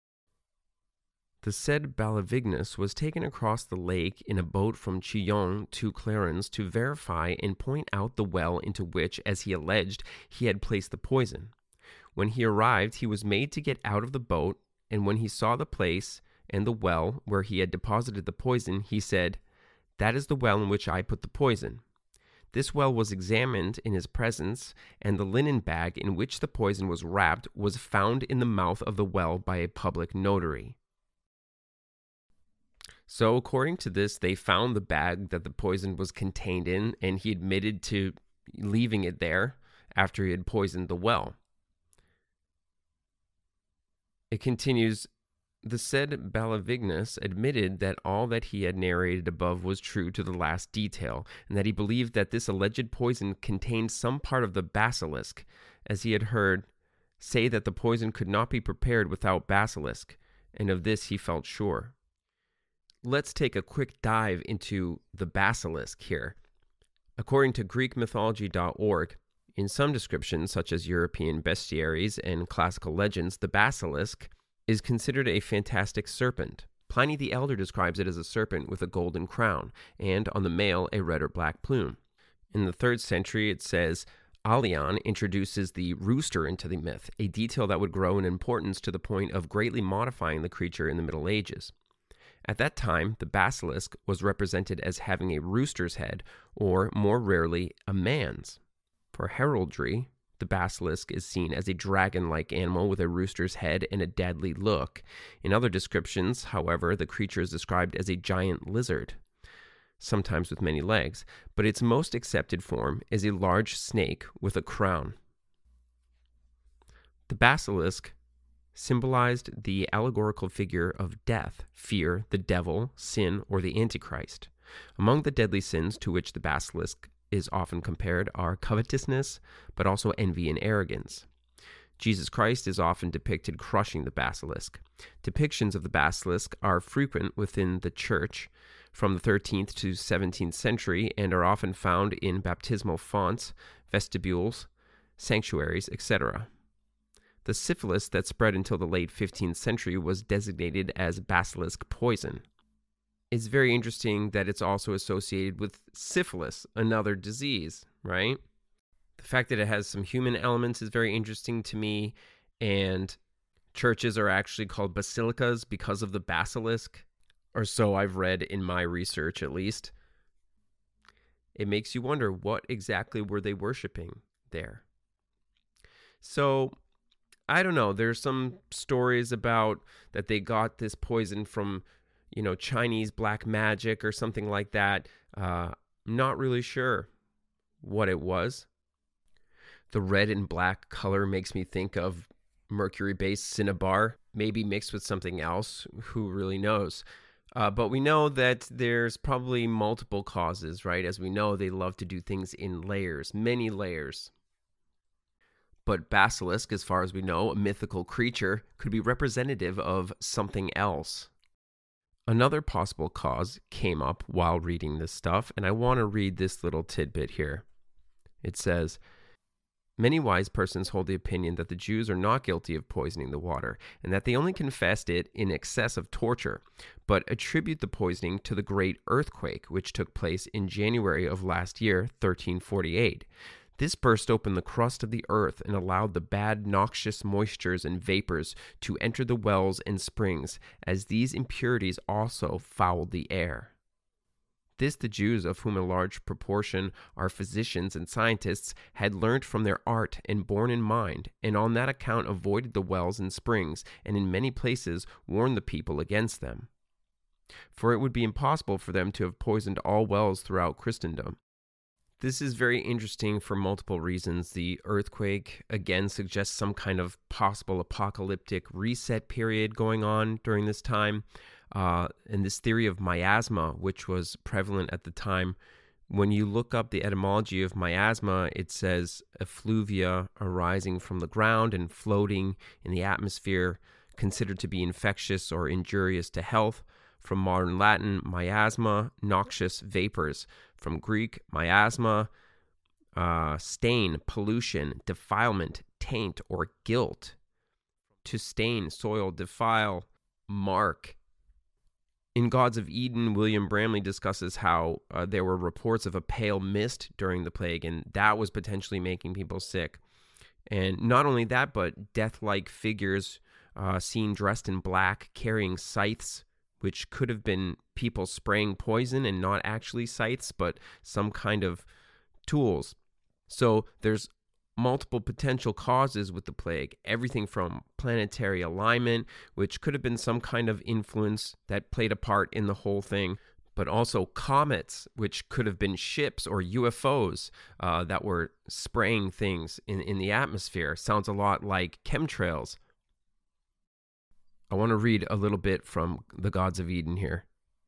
The said Balavignus was taken across the lake in a boat from Chillon to Clarens to verify and point out the well into which, as he alleged, he had placed the poison. When he arrived, he was made to get out of the boat, and when he saw the place and the well where he had deposited the poison, he said, "That is the well in which I put the poison." This well was examined in his presence, and the linen bag in which the poison was wrapped was found in the mouth of the well by a public notary. So according to this, they found the bag that the poison was contained in, and he admitted to leaving it there after he had poisoned the well. It continues, the said Balavignus admitted that all that he had narrated above was true to the last detail, and that he believed that this alleged poison contained some part of the basilisk, as he had heard say that the poison could not be prepared without basilisk, and of this he felt sure. Let's take a quick dive into the basilisk here. According to GreekMythology.org, in some descriptions, such as European bestiaries and classical legends, the basilisk is considered a fantastic serpent. Pliny the Elder describes it as a serpent with a golden crown, and on the male a red or black plume. In the 3rd century, it says, Aelian introduces the rooster into the myth, a detail that would grow in importance to the point of greatly modifying the creature in the Middle Ages. At that time, the basilisk was represented as having a rooster's head, or more rarely, a man's. For heraldry, the basilisk is seen as a dragon-like animal with a rooster's head and a deadly look. In other descriptions, however, the creature is described as a giant lizard, sometimes with many legs, but its most accepted form is a large snake with a crown. The basilisk symbolized the allegorical figure of death, fear, the devil, sin, or the Antichrist. Among the deadly sins to which the basilisk is often compared are covetousness, but also envy and arrogance. Jesus Christ is often depicted crushing the basilisk. Depictions of the basilisk are frequent within the church from the 13th to 17th century and are often found in baptismal fonts, vestibules, sanctuaries, etc. The syphilis that spread until the late 15th century was designated as basilisk poison. It's very interesting that it's also associated with syphilis, another disease, right? The fact that it has some human elements is very interesting to me, and churches are actually called basilicas because of the basilisk, or so I've read in my research at least. It makes you wonder, what exactly were they worshiping there? So, I don't know. There's some stories about that they got this poison from, Chinese black magic or something like that. Not really sure what it was. The red and black color makes me think of mercury-based cinnabar, maybe mixed with something else. Who really knows? But we know that there's probably multiple causes, right? As we know, they love to do things in layers, many layers. But basilisk, as far as we know, a mythical creature, could be representative of something else. Another possible cause came up while reading this stuff, and I want to read this little tidbit here. It says, many wise persons hold the opinion that the Jews are not guilty of poisoning the water, and that they only confessed it in excess of torture, but attribute the poisoning to the great earthquake which took place in January of last year, 1348. This burst open the crust of the earth and allowed the bad noxious moistures and vapors to enter the wells and springs, as these impurities also fouled the air. This the Jews, of whom a large proportion are physicians and scientists, had learnt from their art and borne in mind, and on that account avoided the wells and springs, and in many places warned the people against them. For it would be impossible for them to have poisoned all wells throughout Christendom. This is very interesting for multiple reasons. The earthquake, again, suggests some kind of possible apocalyptic reset period going on during this time. And this theory of miasma, which was prevalent at the time, when you look up the etymology of miasma, it says effluvia arising from the ground and floating in the atmosphere, considered to be infectious or injurious to health. From modern Latin, miasma, noxious vapors. From Greek, miasma, stain, pollution, defilement, taint, or guilt. To stain, soil, defile, mark. In Gods of Eden, William Bramley discusses how there were reports of a pale mist during the plague, and that was potentially making people sick. And not only that, but death-like figures seen dressed in black, carrying scythes, which could have been people spraying poison and not actually scythes, but some kind of tools. So there's multiple potential causes with the plague, everything from planetary alignment, which could have been some kind of influence that played a part in the whole thing, but also comets, which could have been ships or UFOs that were spraying things in the atmosphere. Sounds a lot like chemtrails. I want to read a little bit from the Gods of Eden here.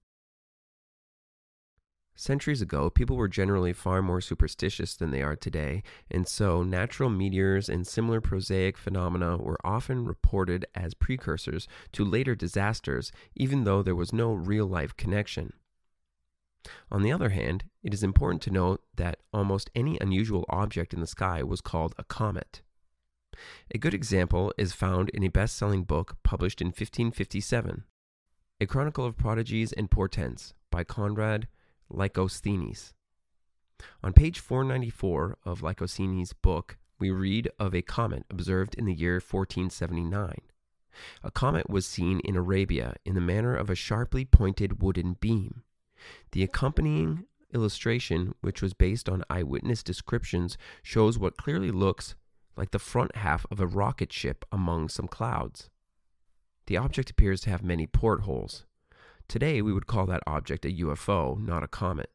Centuries ago, people were generally far more superstitious than they are today, and so natural meteors and similar prosaic phenomena were often reported as precursors to later disasters, even though there was no real-life connection. On the other hand, it is important to note that almost any unusual object in the sky was called a comet. A good example is found in a best-selling book published in 1557, A Chronicle of Prodigies and Portents by Conrad Lycosthenes. On page 494 of Lycosthenes' book, we read of a comet observed in the year 1479. A comet was seen in Arabia in the manner of a sharply pointed wooden beam. The accompanying illustration, which was based on eyewitness descriptions, shows what clearly looks like the front half of a rocket ship among some clouds. The object appears to have many portholes. Today, we would call that object a UFO, not a comet.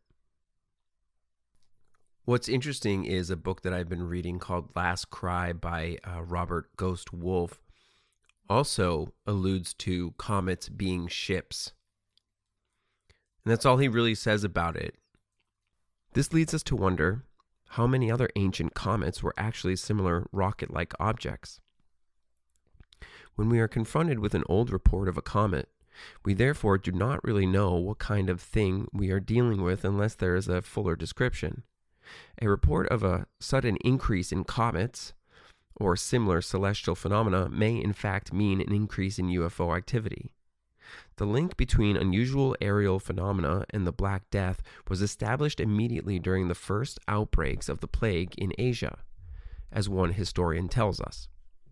What's interesting is a book that I've been reading called Last Cry by Robert Ghost Wolf also alludes to comets being ships. And that's all he really says about it. This leads us to wonder how many other ancient comets were actually similar rocket-like objects. When we are confronted with an old report of a comet, we therefore do not really know what kind of thing we are dealing with unless there is a fuller description. A report of a sudden increase in comets or similar celestial phenomena may in fact mean an increase in UFO activity. The link between unusual aerial phenomena and the Black Death was established immediately during the first outbreaks of the plague in Asia, as one historian tells us.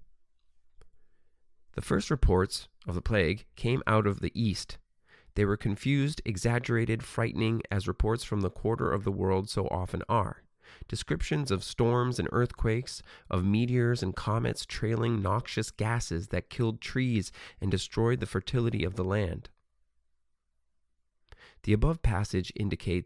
The first reports of the plague came out of the East. They were confused, exaggerated, frightening, as reports from the quarter of the world so often are. Descriptions of storms and earthquakes, of meteors and comets trailing noxious gases that killed trees and destroyed the fertility of the land. The above passage indicates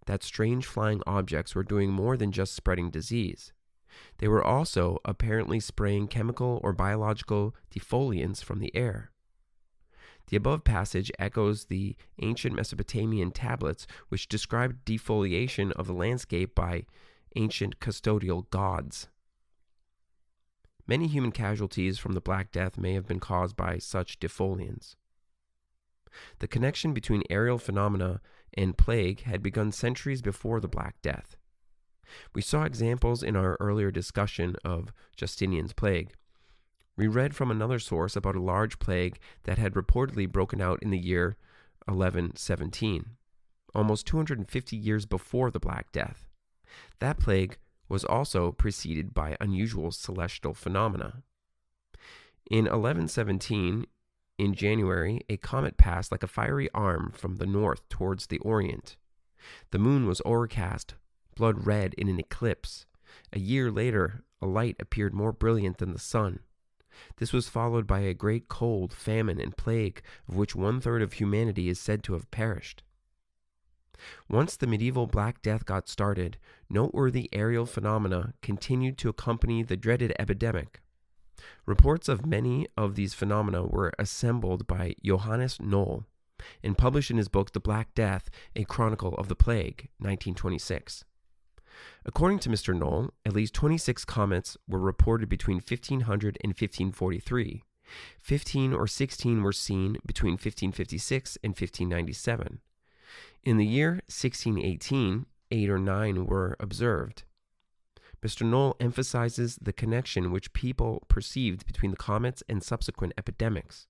that strange flying objects were doing more than just spreading disease. They were also apparently spraying chemical or biological defoliants from the air. The above passage echoes the ancient Mesopotamian tablets which described defoliation of the landscape by ancient custodial gods. Many human casualties from the Black Death may have been caused by such defoliants. The connection between aerial phenomena and plague had begun centuries before the Black Death. We saw examples in our earlier discussion of Justinian's plague. We read from another source about a large plague that had reportedly broken out in the year 1117, almost 250 years before the Black Death. That plague was also preceded by unusual celestial phenomena. In 1117, in January, a comet passed like a fiery arm from the north towards the Orient. The moon was overcast, blood red in an eclipse. A year later, a light appeared more brilliant than the sun. This was followed by a great cold, famine, and plague, of which 1/3 of humanity is said to have perished. Once the medieval Black Death got started, noteworthy aerial phenomena continued to accompany the dreaded epidemic. Reports of many of these phenomena were assembled by Johannes Knoll and published in his book The Black Death, A Chronicle of the Plague, 1926. According to Mr. Knoll, at least 26 comets were reported between 1500 and 1543. 15 or 16 were seen between 1556 and 1597. In the year 1618, 8 or 9 were observed. Mr. Knoll emphasizes the connection which people perceived between the comets and subsequent epidemics.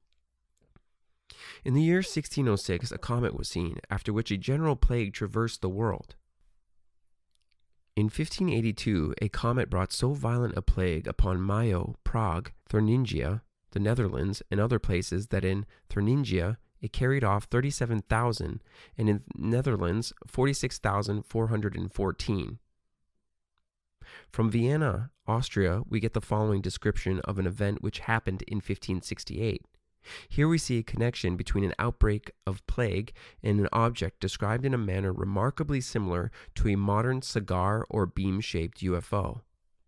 In the year 1606, a comet was seen, after which a general plague traversed the world. In 1582, a comet brought so violent a plague upon Mayo, Prague, Thuringia, the Netherlands, and other places that in Thuringia it carried off 37,000, and in Netherlands 46,414. From Vienna, Austria, we get the following description of an event which happened in 1568. Here we see a connection between an outbreak of plague and an object described in a manner remarkably similar to a modern cigar or beam-shaped UFO.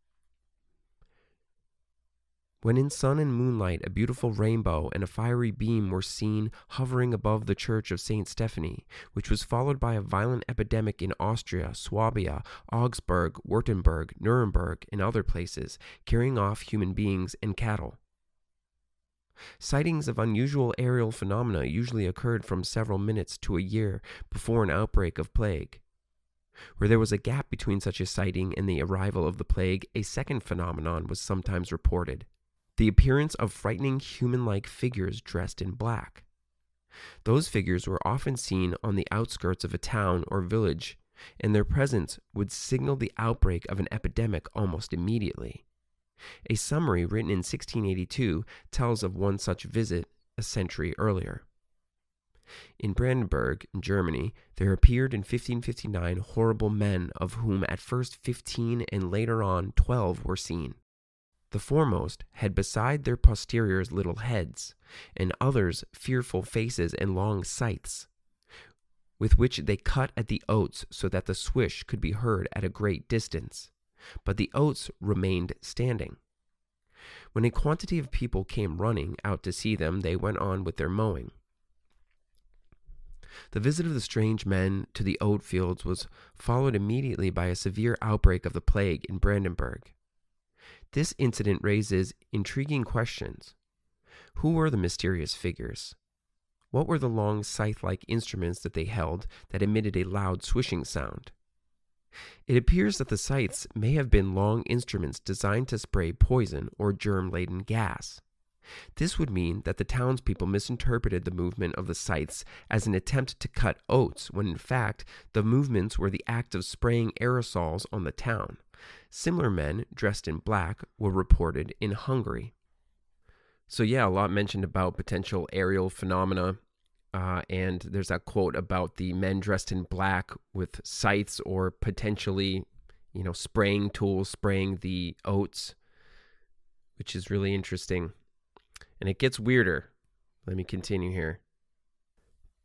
When in sun and moonlight a beautiful rainbow and a fiery beam were seen hovering above the church of St. Stephanie, which was followed by a violent epidemic in Austria, Swabia, Augsburg, Württemberg, Nuremberg, and other places, carrying off human beings and cattle. Sightings of unusual aerial phenomena usually occurred from several minutes to a year before an outbreak of plague. Where there was a gap between such a sighting and the arrival of the plague, a second phenomenon was sometimes reported: the appearance of frightening human-like figures dressed in black. Those figures were often seen on the outskirts of a town or village, and their presence would signal the outbreak of an epidemic almost immediately. A summary written in 1682 tells of one such visit a century earlier. In Brandenburg, in Germany, there appeared in 1559 horrible men, of whom at first 15 and later on 12 were seen. The foremost had beside their posteriors little heads, and others fearful faces and long scythes, with which they cut at the oats so that the swish could be heard at a great distance. But the oats remained standing. When a quantity of people came running out to see them, they went on with their mowing. The visit of the strange men to the oat fields was followed immediately by a severe outbreak of the plague in Brandenburg. This incident raises intriguing questions. Who were the mysterious figures? What were the long scythe-like instruments that they held that emitted a loud swishing sound? It appears that the scythes may have been long instruments designed to spray poison or germ-laden gas. This would mean that the townspeople misinterpreted the movement of the scythes as an attempt to cut oats, when in fact the movements were the act of spraying aerosols on the town. Similar men, dressed in black, were reported in Hungary. So yeah, a lot mentioned about potential aerial phenomena. And there's that quote about the men dressed in black with scythes or potentially, spraying tools, spraying the oats, which is really interesting. And it gets weirder. Let me continue here.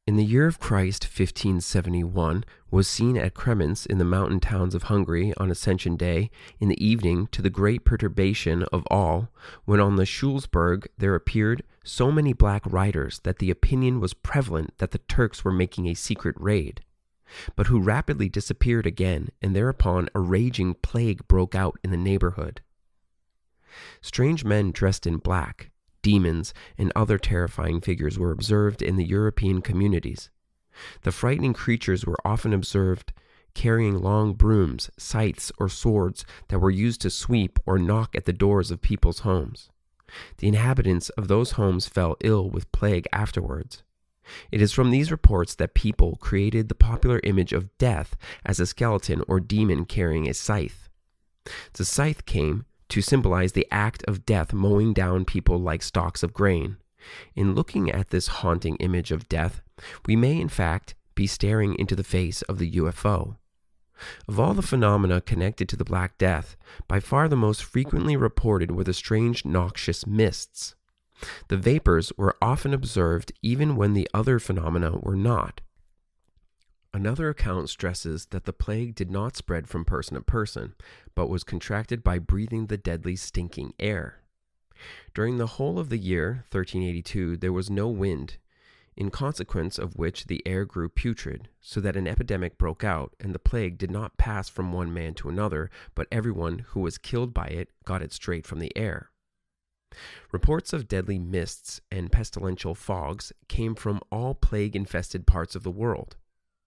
In the year of Christ 1571 was seen at Kremenz in the mountain towns of Hungary on Ascension Day in the evening, to the great perturbation of all, when on the Schulzberg there appeared so many black riders that the opinion was prevalent that the Turks were making a secret raid, but who rapidly disappeared again, and thereupon a raging plague broke out in the neighborhood. Strange men dressed in black, demons, and other terrifying figures were observed in the European communities. The frightening creatures were often observed carrying long brooms, scythes, or swords that were used to sweep or knock at the doors of people's homes. The inhabitants of those homes fell ill with plague afterwards. It is from these reports that people created the popular image of death as a skeleton or demon carrying a scythe. The scythe came to symbolize the act of death mowing down people like stalks of grain. In looking at this haunting image of death, we may in fact be staring into the face of the UFO. Of all the phenomena connected to the Black Death, by far the most frequently reported were the strange noxious mists. The vapors were often observed even when the other phenomena were not. Another account stresses that the plague did not spread from person to person, but was contracted by breathing the deadly stinking air. During the whole of the year 1382 there was no wind, in consequence of which the air grew putrid, so that an epidemic broke out, and the plague did not pass from one man to another, but everyone who was killed by it got it straight from the air. Reports of deadly mists and pestilential fogs came from all plague-infested parts of the world.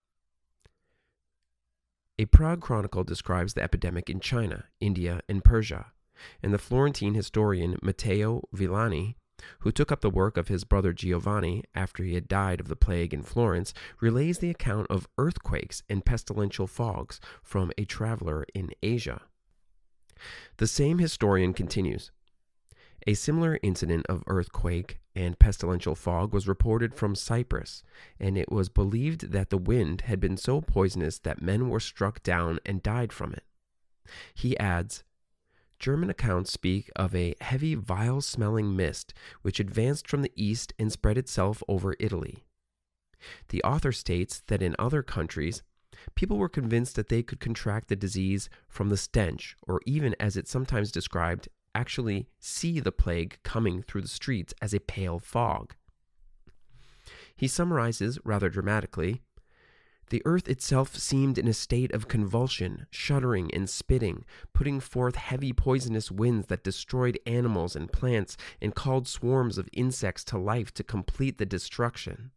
A Prague chronicle describes the epidemic in China, India, and Persia, and the Florentine historian Matteo Villani, who took up the work of his brother Giovanni after he had died of the plague in Florence, relays the account of earthquakes and pestilential fogs from a traveler in Asia. The same historian continues, "A similar incident of earthquake and pestilential fog was reported from Cyprus, and it was believed that the wind had been so poisonous that men were struck down and died from it." He adds, "German accounts speak of a heavy, vile-smelling mist which advanced from the east and spread itself over Italy." The author states that in other countries, people were convinced that they could contract the disease from the stench, or even, as it's sometimes described, actually see the plague coming through the streets as a pale fog. He summarizes rather dramatically, "The earth itself seemed in a state of convulsion, shuddering and spitting, putting forth heavy poisonous winds that destroyed animals and plants and called swarms of insects to life to complete the destruction."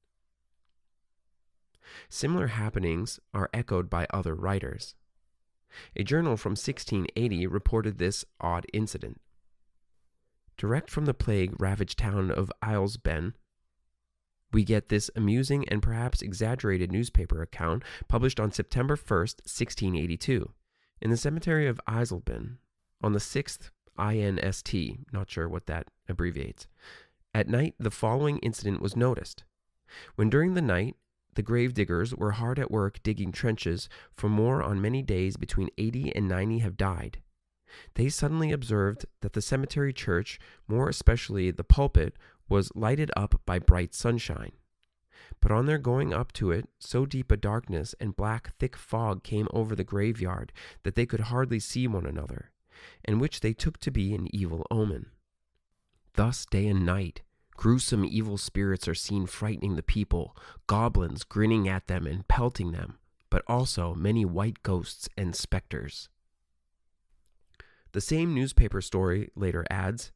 Similar happenings are echoed by other writers. A journal from 1680 reported this odd incident. Direct from the plague-ravaged town of Eilsben, we get this amusing and perhaps exaggerated newspaper account published on September 1st, 1682, in the cemetery of Eisleben, on the 6th INST, not sure what that abbreviates. At night, the following incident was noticed. When during the night, the grave diggers were hard at work digging trenches, for more on many days between 80 and 90 have died. They suddenly observed that the cemetery church, more especially the pulpit, was lighted up by bright sunshine. But on their going up to it, so deep a darkness and black thick fog came over the graveyard that they could hardly see one another, and which they took to be an evil omen. Thus day and night, gruesome evil spirits are seen frightening the people, goblins grinning at them and pelting them, but also many white ghosts and specters. The same newspaper story later adds,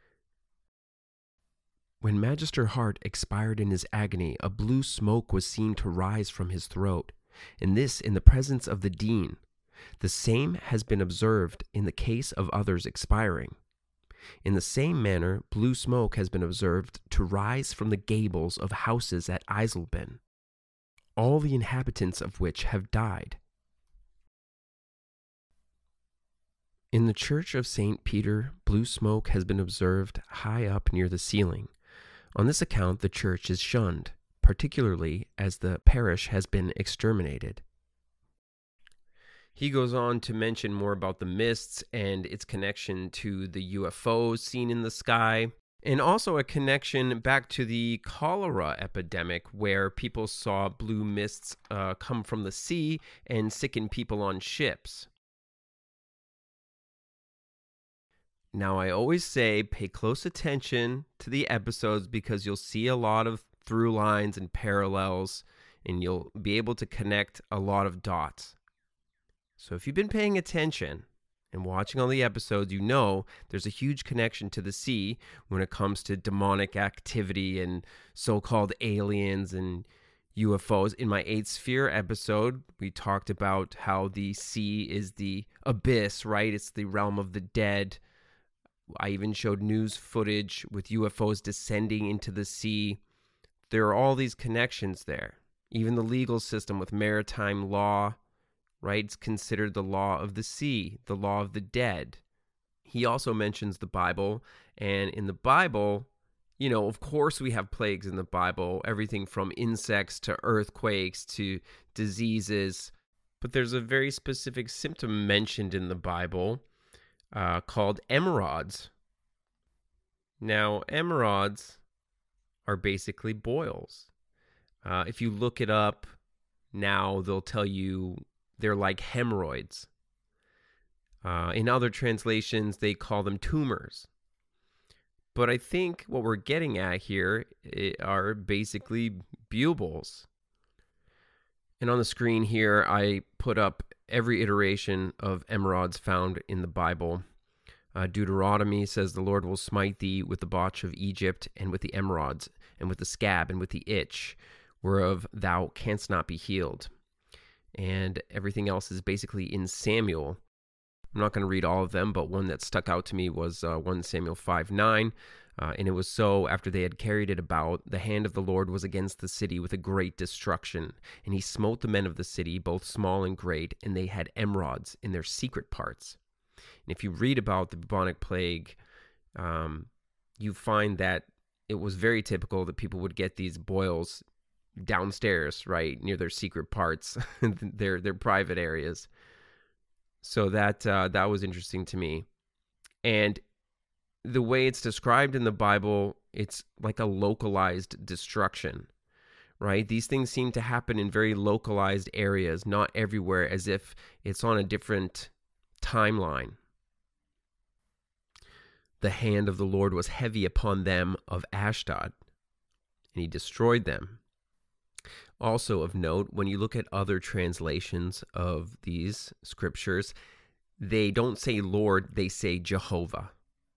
"When Magister Hart expired in his agony, a blue smoke was seen to rise from his throat, and this in the presence of the dean. The same has been observed in the case of others expiring. In the same manner, blue smoke has been observed to rise from the gables of houses at Eisleben, all the inhabitants of which have died. In the church of St. Peter, blue smoke has been observed high up near the ceiling. On this account, the church is shunned, particularly as the parish has been exterminated." He goes on to mention more about the mists and its connection to the UFOs seen in the sky. And also a connection back to the cholera epidemic, where people saw blue mists come from the sea and sicken people on ships. Now, I always say pay close attention to the episodes because you'll see a lot of through lines and parallels, and you'll be able to connect a lot of dots. So if you've been paying attention and watching all the episodes, you know there's a huge connection to the sea when it comes to demonic activity and so-called aliens and UFOs. In my 8th Sphere episode, we talked about how the sea is the abyss, right? It's the realm of the dead. I even showed news footage with UFOs descending into the sea. There are all these connections there. Even the legal system with maritime law, right? It's considered the law of the sea, the law of the dead. He also mentions the Bible, and in the Bible, you know, of course we have plagues in the Bible, everything from insects to earthquakes to diseases, but there's a very specific symptom mentioned in the Bible called emerods. Now, emerods are basically boils. If you look it up now, they'll tell you they're like hemorrhoids. In other translations, they call them tumors. But I think what we're getting at here are basically buboes. And on the screen here, I put up every iteration of emerods found in the Bible. Deuteronomy says the Lord will smite thee with the botch of Egypt and with the emerods and with the scab and with the itch, whereof thou canst not be healed. And everything else is basically in Samuel. I'm not going to read all of them, but one that stuck out to me was 1 Samuel 5:9. And it was so, after they had carried it about, the hand of the Lord was against the city with a great destruction. And he smote the men of the city, both small and great, and they had emerods in their secret parts. And if you read about the bubonic plague, you find that it was very typical that people would get these boils downstairs, right, near their secret parts, their private areas. So that was interesting to me. And the way it's described in the Bible, it's like a localized destruction, right? These things seem to happen in very localized areas, not everywhere, as if it's on a different timeline. The hand of the Lord was heavy upon them of Ashdod, and he destroyed them. Also of note, when you look at other translations of these scriptures, they don't say Lord, they say Jehovah.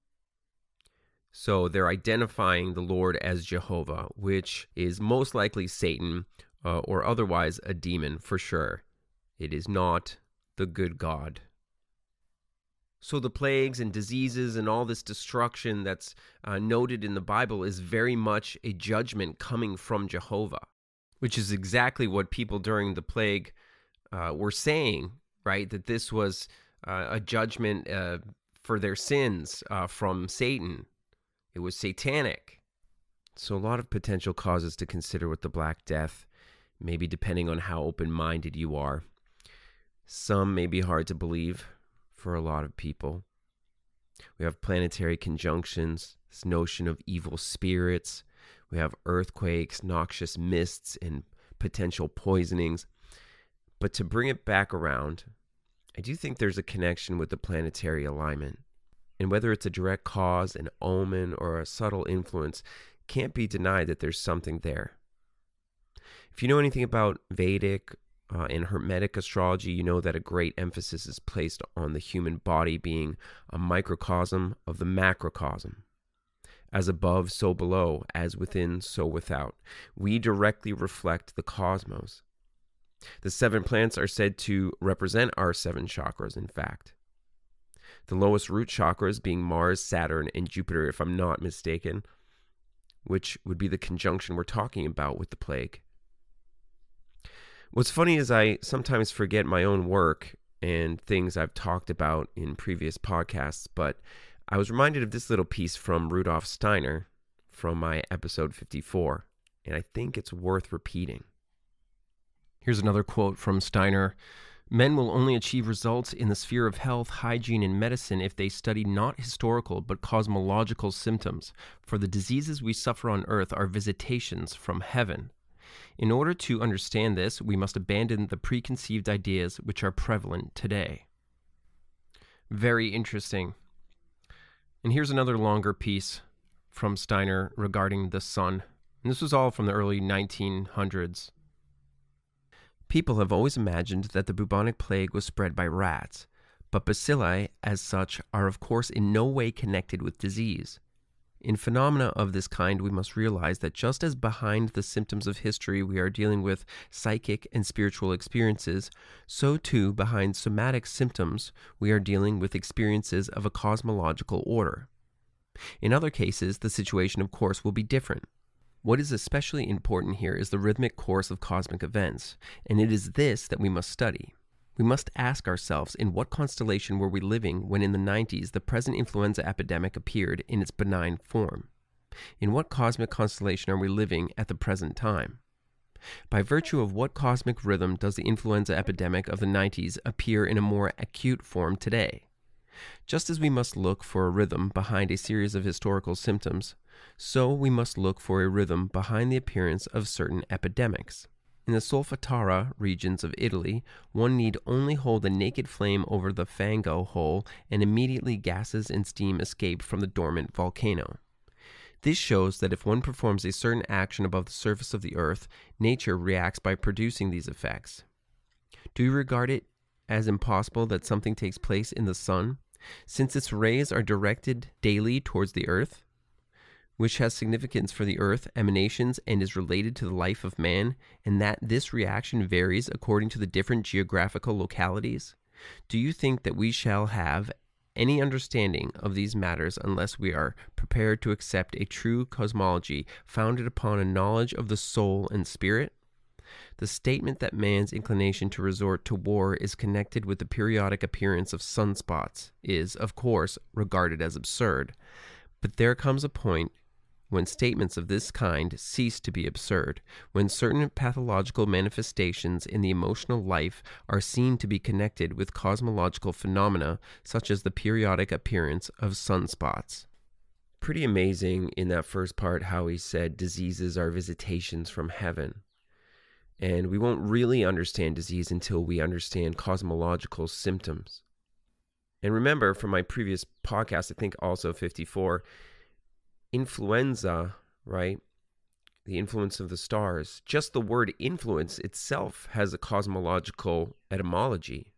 So they're identifying the Lord as Jehovah, which is most likely Satan or otherwise a demon for sure. It is not the good God. So the plagues and diseases and all this destruction that's noted in the Bible is very much a judgment coming from Jehovah, which is exactly what people during the plague were saying, right? That this was a judgment for their sins from Satan. It was satanic. So a lot of potential causes to consider with the Black Death, maybe depending on how open-minded you are. Some may be hard to believe for a lot of people. We have planetary conjunctions, this notion of evil spirits. We have earthquakes, noxious mists, and potential poisonings. But to bring it back around, I do think there's a connection with the planetary alignment. And whether it's a direct cause, an omen, or a subtle influence, can't be denied that there's something there. If you know anything about Vedic and Hermetic astrology, you know that a great emphasis is placed on the human body being a microcosm of the macrocosm. As above, so below, as within, so without. We directly reflect the cosmos. The 7 planets are said to represent our 7 chakras, in fact. The lowest root chakras being Mars, Saturn, and Jupiter, if I'm not mistaken, which would be the conjunction we're talking about with the plague. What's funny is I sometimes forget my own work and things I've talked about in previous podcasts, but I was reminded of this little piece from Rudolf Steiner from my episode 54, and I think it's worth repeating. Here's another quote from Steiner. Men will only achieve results in the sphere of health, hygiene, and medicine if they study not historical but cosmological symptoms, for the diseases we suffer on earth are visitations from heaven. In order to understand this, we must abandon the preconceived ideas which are prevalent today. Very interesting. And here's another longer piece from Steiner regarding the sun. And this was all from the early 1900s. People have always imagined that the bubonic plague was spread by rats, but bacilli, as such, are of course in no way connected with disease. In phenomena of this kind, we must realize that just as behind the symptoms of history we are dealing with psychic and spiritual experiences, so too behind somatic symptoms we are dealing with experiences of a cosmological order. In other cases, the situation, of course, will be different. What is especially important here is the rhythmic course of cosmic events, and it is this that we must study. We must ask ourselves, in what constellation were we living when in the 90s the present influenza epidemic appeared in its benign form? In what cosmic constellation are we living at the present time? By virtue of what cosmic rhythm does the influenza epidemic of the 90s appear in a more acute form today? Just as we must look for a rhythm behind a series of historical symptoms, so we must look for a rhythm behind the appearance of certain epidemics. In the Solfatara regions of Italy, one need only hold a naked flame over the fango hole and immediately gases and steam escape from the dormant volcano. This shows that if one performs a certain action above the surface of the earth, nature reacts by producing these effects. Do you regard it as impossible that something takes place in the sun, since its rays are directed daily towards the earth, which has significance for the earth, emanations, and is related to the life of man, and that this reaction varies according to the different geographical localities? Do you think that we shall have any understanding of these matters unless we are prepared to accept a true cosmology founded upon a knowledge of the soul and spirit? The statement that man's inclination to resort to war is connected with the periodic appearance of sunspots is, of course, regarded as absurd. But there comes a point when statements of this kind cease to be absurd, when certain pathological manifestations in the emotional life are seen to be connected with cosmological phenomena such as the periodic appearance of sunspots. Pretty amazing in that first part how he said diseases are visitations from heaven. And we won't really understand disease until we understand cosmological symptoms. And remember from my previous podcast, I think also 54, influenza, right? The influence of the stars. Just the word influence itself has a cosmological etymology.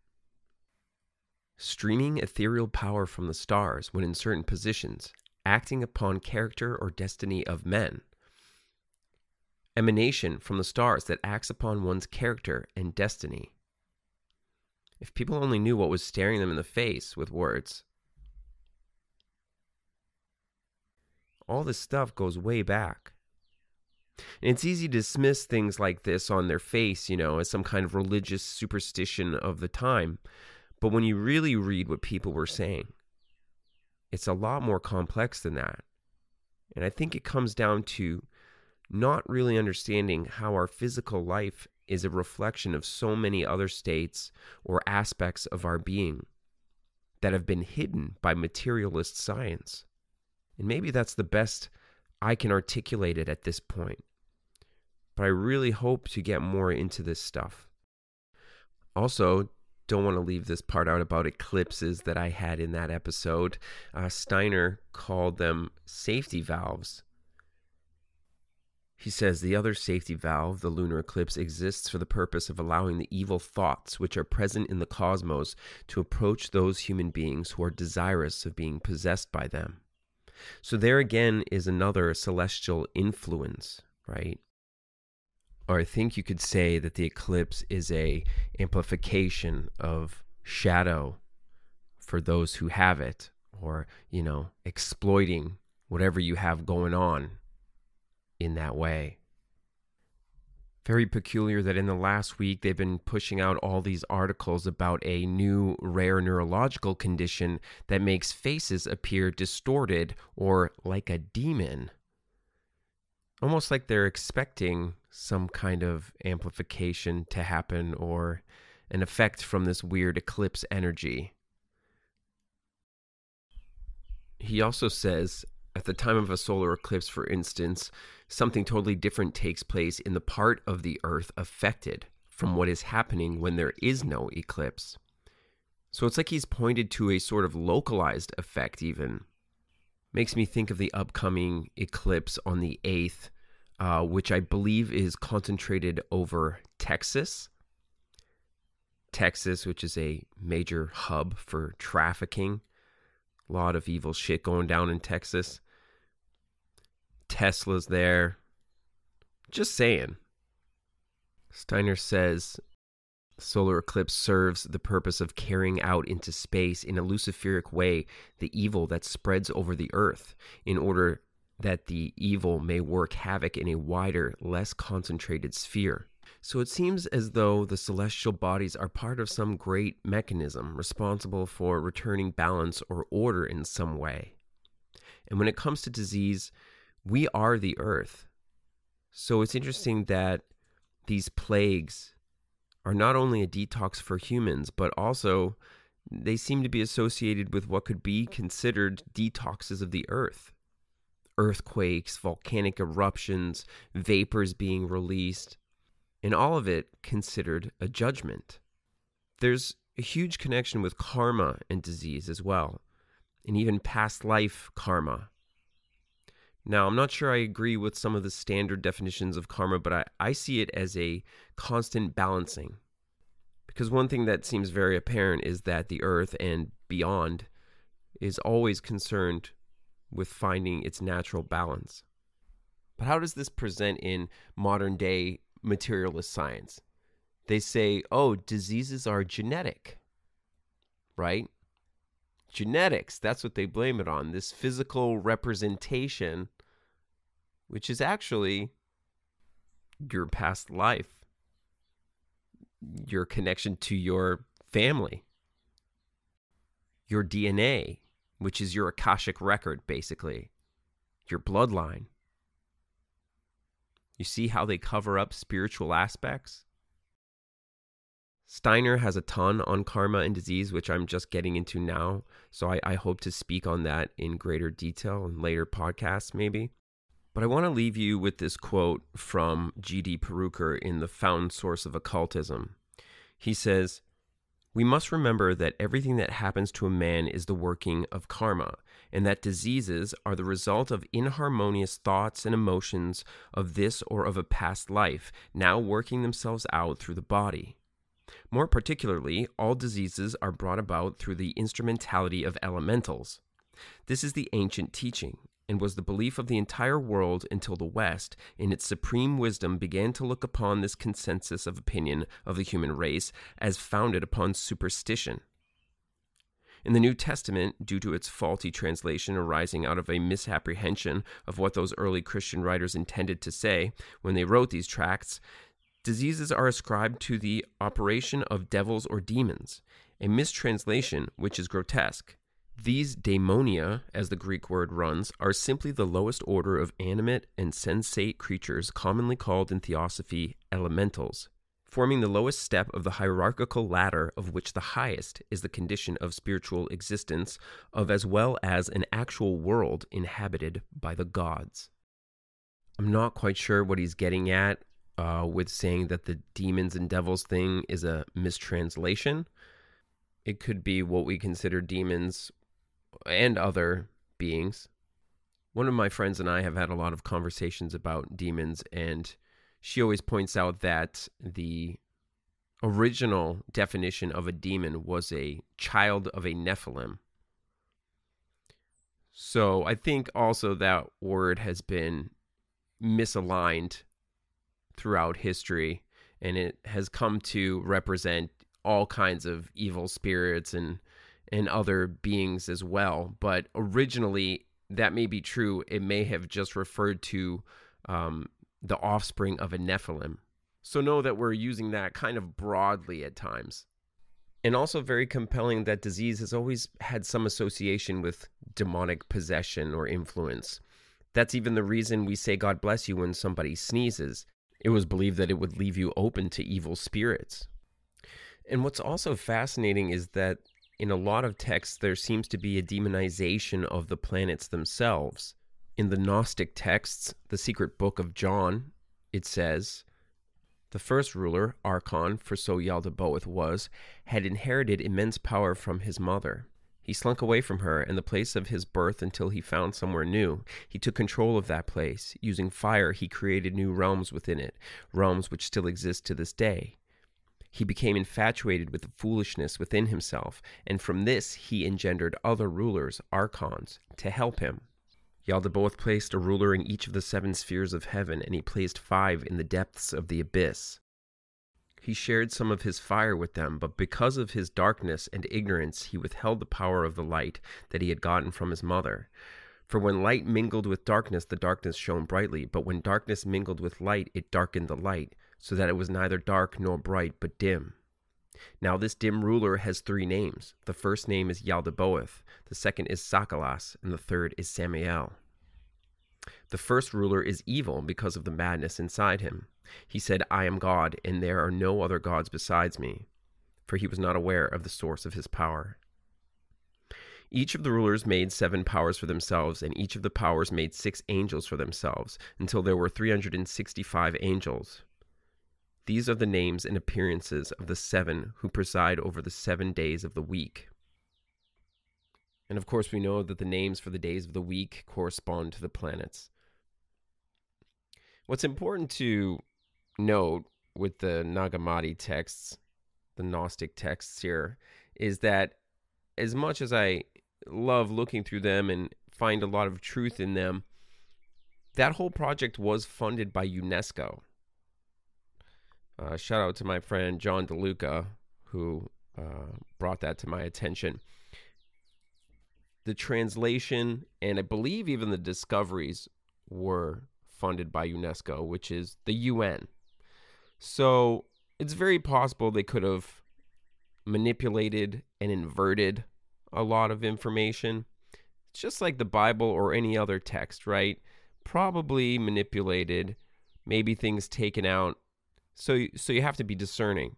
Streaming ethereal power from the stars when in certain positions, acting upon character or destiny of men. Emanation from the stars that acts upon one's character and destiny. If people only knew what was staring them in the face with words. All this stuff goes way back. And it's easy to dismiss things like this on their face, as some kind of religious superstition of the time. But when you really read what people were saying, it's a lot more complex than that. And I think it comes down to not really understanding how our physical life is a reflection of so many other states or aspects of our being that have been hidden by materialist science. And maybe that's the best I can articulate it at this point. But I really hope to get more into this stuff. Also, don't want to leave this part out about eclipses that I had in that episode. Steiner called them safety valves. He says the other safety valve, the lunar eclipse, exists for the purpose of allowing the evil thoughts which are present in the cosmos to approach those human beings who are desirous of being possessed by them. So there again is another celestial influence, right? Or I think you could say that the eclipse is a amplification of shadow for those who have it, or, exploiting whatever you have going on in that way. Very peculiar that in the last week they've been pushing out all these articles about a new rare neurological condition that makes faces appear distorted or like a demon. Almost like they're expecting some kind of amplification to happen or an effect from this weird eclipse energy. He also says, at the time of a solar eclipse, for instance, something totally different takes place in the part of the Earth affected from what is happening when there is no eclipse. So it's like he's pointed to a sort of localized effect even. Makes me think of the upcoming eclipse on the 8th, which I believe is concentrated over Texas. Texas, which is a major hub for trafficking. A lot of evil shit going down in Texas. Tesla's there. Just saying. Steiner says, solar eclipse serves the purpose of carrying out into space in a luciferic way the evil that spreads over the earth, in order that the evil may work havoc in a wider, less concentrated sphere. So it seems as though the celestial bodies are part of some great mechanism responsible for returning balance or order in some way. And when it comes to disease, we are the earth. So it's interesting that these plagues are not only a detox for humans, but also they seem to be associated with what could be considered detoxes of the earth. Earthquakes, volcanic eruptions, vapors being released, and all of it considered a judgment. There's a huge connection with karma and disease as well, and even past life karma. Now, I'm not sure I agree with some of the standard definitions of karma, but I see it as a constant balancing. Because one thing that seems very apparent is that the earth and beyond is always concerned with finding its natural balance. But how does this present in modern day materialist science? They say, oh, diseases are genetic, right? Genetics, that's what they blame it on, this physical representation, which is actually your past life, your connection to your family, your DNA, which is your Akashic record, basically, your bloodline. You see how they cover up spiritual aspects? Steiner has a ton on karma and disease, which I'm just getting into now, so I hope to speak on that in greater detail in later podcasts maybe. But I want to leave you with this quote from G.D. Peruker in The Found Source of Occultism. He says, "We must remember that everything that happens to a man is the working of karma, and that diseases are the result of inharmonious thoughts and emotions of this or of a past life, now working themselves out through the body. More particularly, all diseases are brought about through the instrumentality of elementals. This is the ancient teaching, and was the belief of the entire world until the West, in its supreme wisdom, began to look upon this consensus of opinion of the human race as founded upon superstition. In the New Testament, due to its faulty translation arising out of a misapprehension of what those early Christian writers intended to say when they wrote these tracts, diseases are ascribed to the operation of devils or demons, a mistranslation which is grotesque. These daimonia, as the Greek word runs, are simply the lowest order of animate and sensate creatures, commonly called in theosophy elementals, forming the lowest step of the hierarchical ladder, of which the highest is the condition of spiritual existence, of as well as an actual world inhabited by the gods." I'm not quite sure what he's getting at with saying that the demons and devils thing is a mistranslation. It could be what we consider demons and other beings. One of my friends and I have had a lot of conversations about demons, and she always points out that the original definition of a demon was a child of a Nephilim. So I think also that word has been misaligned throughout history, and it has come to represent all kinds of evil spirits and other beings as well. But originally, that may be true. It may have just referred to the offspring of a Nephilim. So know that we're using that kind of broadly at times. And also very compelling that disease has always had some association with demonic possession or influence. That's even the reason we say God bless you when somebody sneezes. It was believed that it would leave you open to evil spirits. And what's also fascinating is that in a lot of texts, there seems to be a demonization of the planets themselves. In the Gnostic texts, the secret book of John, it says, the first ruler, Archon, for so Yaldabaoth was, had inherited immense power from his mother. He slunk away from her and the place of his birth until he found somewhere new. He took control of that place. Using fire, he created new realms within it, realms which still exist to this day. He became infatuated with the foolishness within himself, and from this he engendered other rulers, Archons, to help him. Yaldabaoth placed a ruler in each of the 7 spheres of heaven, and he placed 5 in the depths of the abyss. He shared some of his fire with them, but because of his darkness and ignorance, he withheld the power of the light that he had gotten from his mother. For when light mingled with darkness, the darkness shone brightly, but when darkness mingled with light, it darkened the light, so that it was neither dark nor bright, but dim. Now this dim ruler has 3 names. The first name is Yaldabaoth, the second is Sakalas, and the third is Samael. The first ruler is evil because of the madness inside him. He said, I am God, and there are no other gods besides me, for he was not aware of the source of his power. Each of the rulers made 7 powers for themselves, and each of the powers made 6 angels for themselves, until there were 365 angels. These are the names and appearances of the 7 who preside over the 7 days of the week. And of course, we know that the names for the days of the week correspond to the planets. What's important to note with the Nag Hammadi texts, the Gnostic texts here, is that as much as I love looking through them and find a lot of truth in them, that whole project was funded by UNESCO. Shout out to my friend John DeLuca, who brought that to my attention. The translation, and I believe even the discoveries, were funded by UNESCO, which is the UN. So it's very possible they could have manipulated and inverted a lot of information. It's just like the Bible or any other text, right? Probably manipulated, maybe things taken out. So you have to be discerning.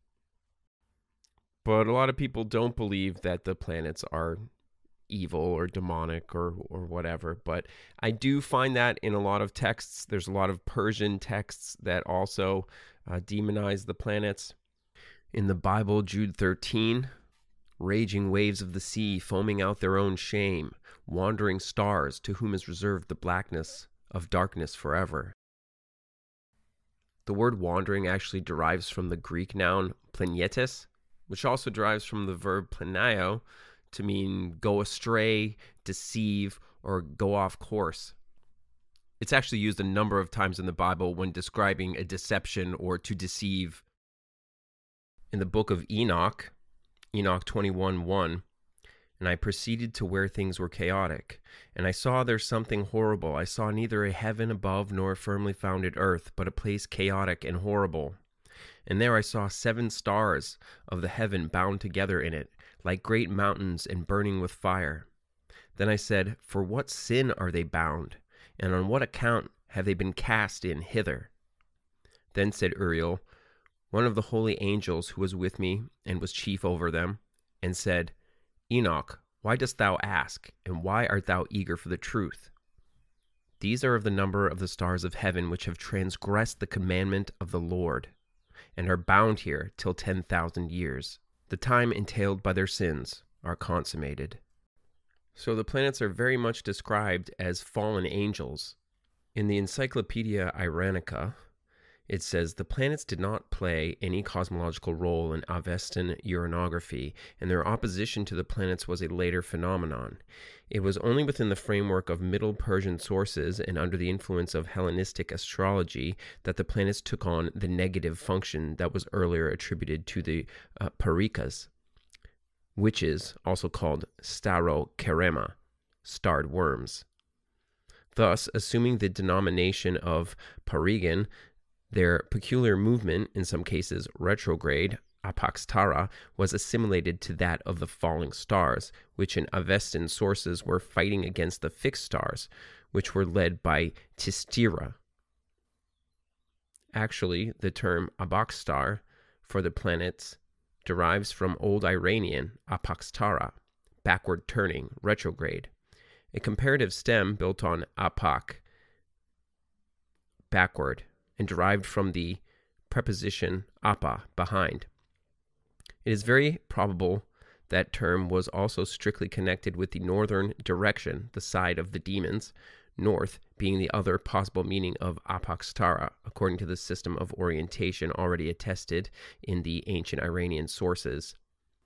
But a lot of people don't believe that the planets are evil or demonic or whatever. But I do find that in a lot of texts. There's a lot of Persian texts that also demonize the planets. In the Bible, Jude 13, raging waves of the sea, foaming out their own shame, wandering stars, to whom is reserved the blackness of darkness forever. The word wandering actually derives from the Greek noun plenietes, which also derives from the verb plenaio, to mean go astray, deceive, or go off course. It's actually used a number of times in the Bible when describing a deception or to deceive. In the book of Enoch, Enoch 21:1, and I proceeded to where things were chaotic, and I saw there something horrible. I saw neither a heaven above nor a firmly founded earth, but a place chaotic and horrible. And there I saw 7 stars of the heaven bound together in it, like great mountains and burning with fire. Then I said, for what sin are they bound? And on what account have they been cast in hither? Then said Uriel, one of the holy angels who was with me and was chief over them, and said, Enoch, why dost thou ask, and why art thou eager for the truth? These are of the number of the stars of heaven which have transgressed the commandment of the Lord, and are bound here till 10,000 years. The time entailed by their sins are consummated. So the planets are very much described as fallen angels. In the Encyclopedia Iranica, it says, the planets did not play any cosmological role in Avestan uranography, and their opposition to the planets was a later phenomenon. It was only within the framework of Middle Persian sources and under the influence of Hellenistic astrology that the planets took on the negative function that was earlier attributed to the Parikas, witches, also called Staro-Kerema, starred worms. Thus, assuming the denomination of Parigan, their peculiar movement, in some cases retrograde, apaxtara, was assimilated to that of the falling stars, which in Avestan sources were fighting against the fixed stars, which were led by Tistira. Actually, the term abaxstar for the planets derives from Old Iranian apaxtara, backward turning, retrograde, a comparative stem built on apak, backward, and derived from the preposition apa, behind. It is very probable that term was also strictly connected with the northern direction, the side of the demons, north being the other possible meaning of apaxtara, according to the system of orientation already attested in the ancient Iranian sources.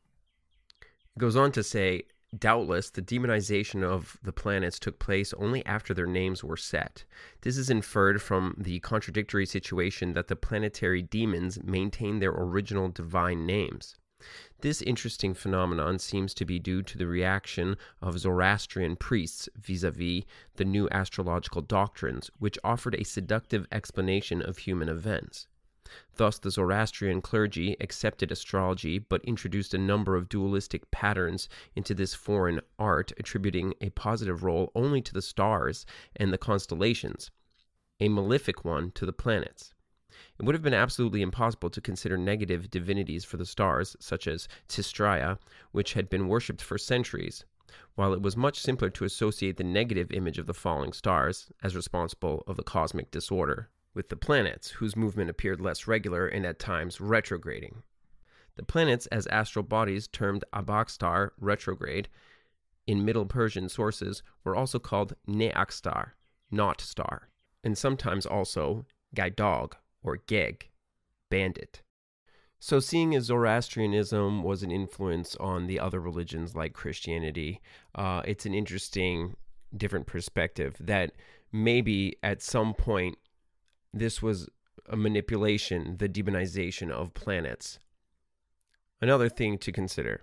It goes on to say, doubtless, the demonization of the planets took place only after their names were set. This is inferred from the contradictory situation that the planetary demons maintain their original divine names. This interesting phenomenon seems to be due to the reaction of Zoroastrian priests vis-a-vis the new astrological doctrines, which offered a seductive explanation of human events. Thus, the Zoroastrian clergy accepted astrology but introduced a number of dualistic patterns into this foreign art, attributing a positive role only to the stars and the constellations, a malefic one to the planets. It would have been absolutely impossible to consider negative divinities for the stars, such as Tistraya, which had been worshipped for centuries, while it was much simpler to associate the negative image of the falling stars as responsible of the cosmic disorder with the planets, whose movement appeared less regular and at times retrograding. The planets, as astral bodies termed Abaxtar, retrograde, in Middle Persian sources were also called Neaxtar, not star, and sometimes also Gaidog, or Geg, bandit. So seeing as Zoroastrianism was an influence on the other religions like Christianity, it's an interesting, different perspective that maybe at some point this was a manipulation, the demonization of planets. Another thing to consider.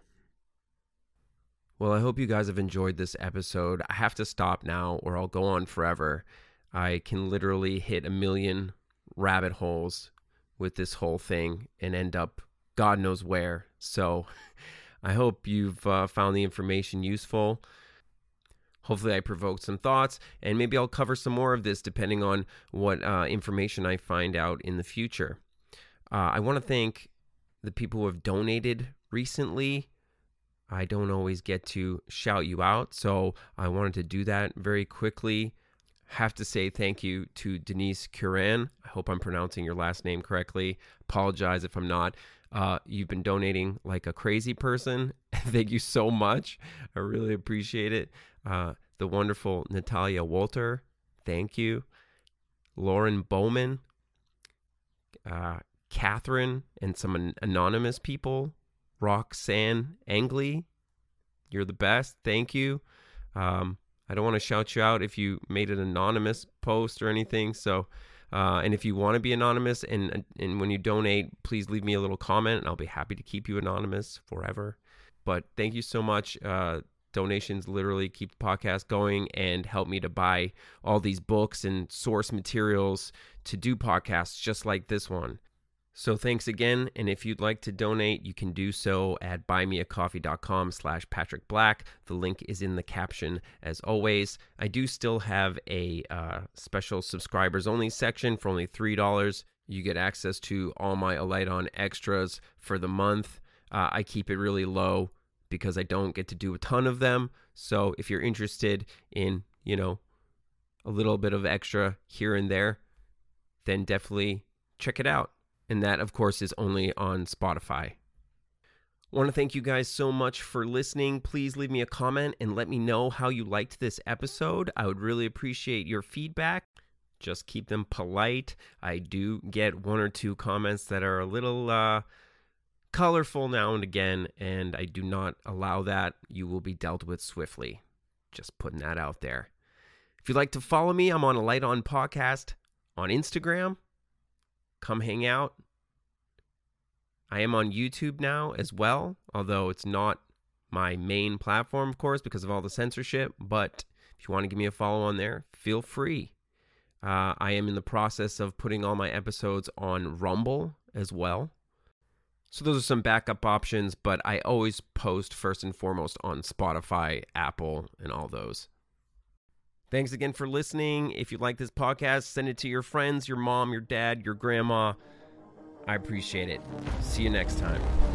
Well, I hope you guys have enjoyed this episode. I have to stop now or I'll go on forever. I can literally hit a million rabbit holes with this whole thing and end up God knows where. So I hope you've found the information useful. Hopefully I provoked some thoughts, and maybe I'll cover some more of this depending on what information I find out in the future. I want to thank the people who have donated recently. I don't always get to shout you out, so I wanted to do that very quickly. Have to say thank you to Denise Curran. I hope I'm pronouncing your last name correctly. Apologize if I'm not. You've been donating like a crazy person. Thank you so much. I really appreciate it. The wonderful Natalia Walter. Thank you. Lauren Bowman. Catherine and some anonymous people. Roxanne Angley. You're the best. Thank you. I don't want to shout you out if you made an anonymous post or anything. So, and if you want to be anonymous and when you donate, please leave me a little comment and I'll be happy to keep you anonymous forever. But thank you so much. Donations literally keep the podcast going and help me to buy all these books and source materials to do podcasts just like this one. So thanks again, and if you'd like to donate, you can do so at buymeacoffee.com/Patrick Black. The link is in the caption as always. I do still have a special subscribers only section for only $3. You get access to all my Alighton extras for the month. I keep it really low because I don't get to do a ton of them. So if you're interested in, a little bit of extra here and there, then definitely check it out. And that, of course, is only on Spotify. I want to thank you guys so much for listening. Please leave me a comment and let me know how you liked this episode. I would really appreciate your feedback. Just keep them polite. I do get one or two comments that are a little colorful now and again, and I do not allow that. You will be dealt with swiftly. Just putting that out there. If you'd like to follow me, I'm on Alighton Podcast on Instagram. Come hang out. I am on YouTube now as well, although it's not my main platform, of course, because of all the censorship. But if you want to give me a follow on there, feel free. I am in the process of putting all my episodes on Rumble as well. So those are some backup options, but I always post first and foremost on Spotify, Apple, and all those. Thanks again for listening. If you like this podcast, send it to your friends, your mom, your dad, your grandma. I appreciate it. See you next time.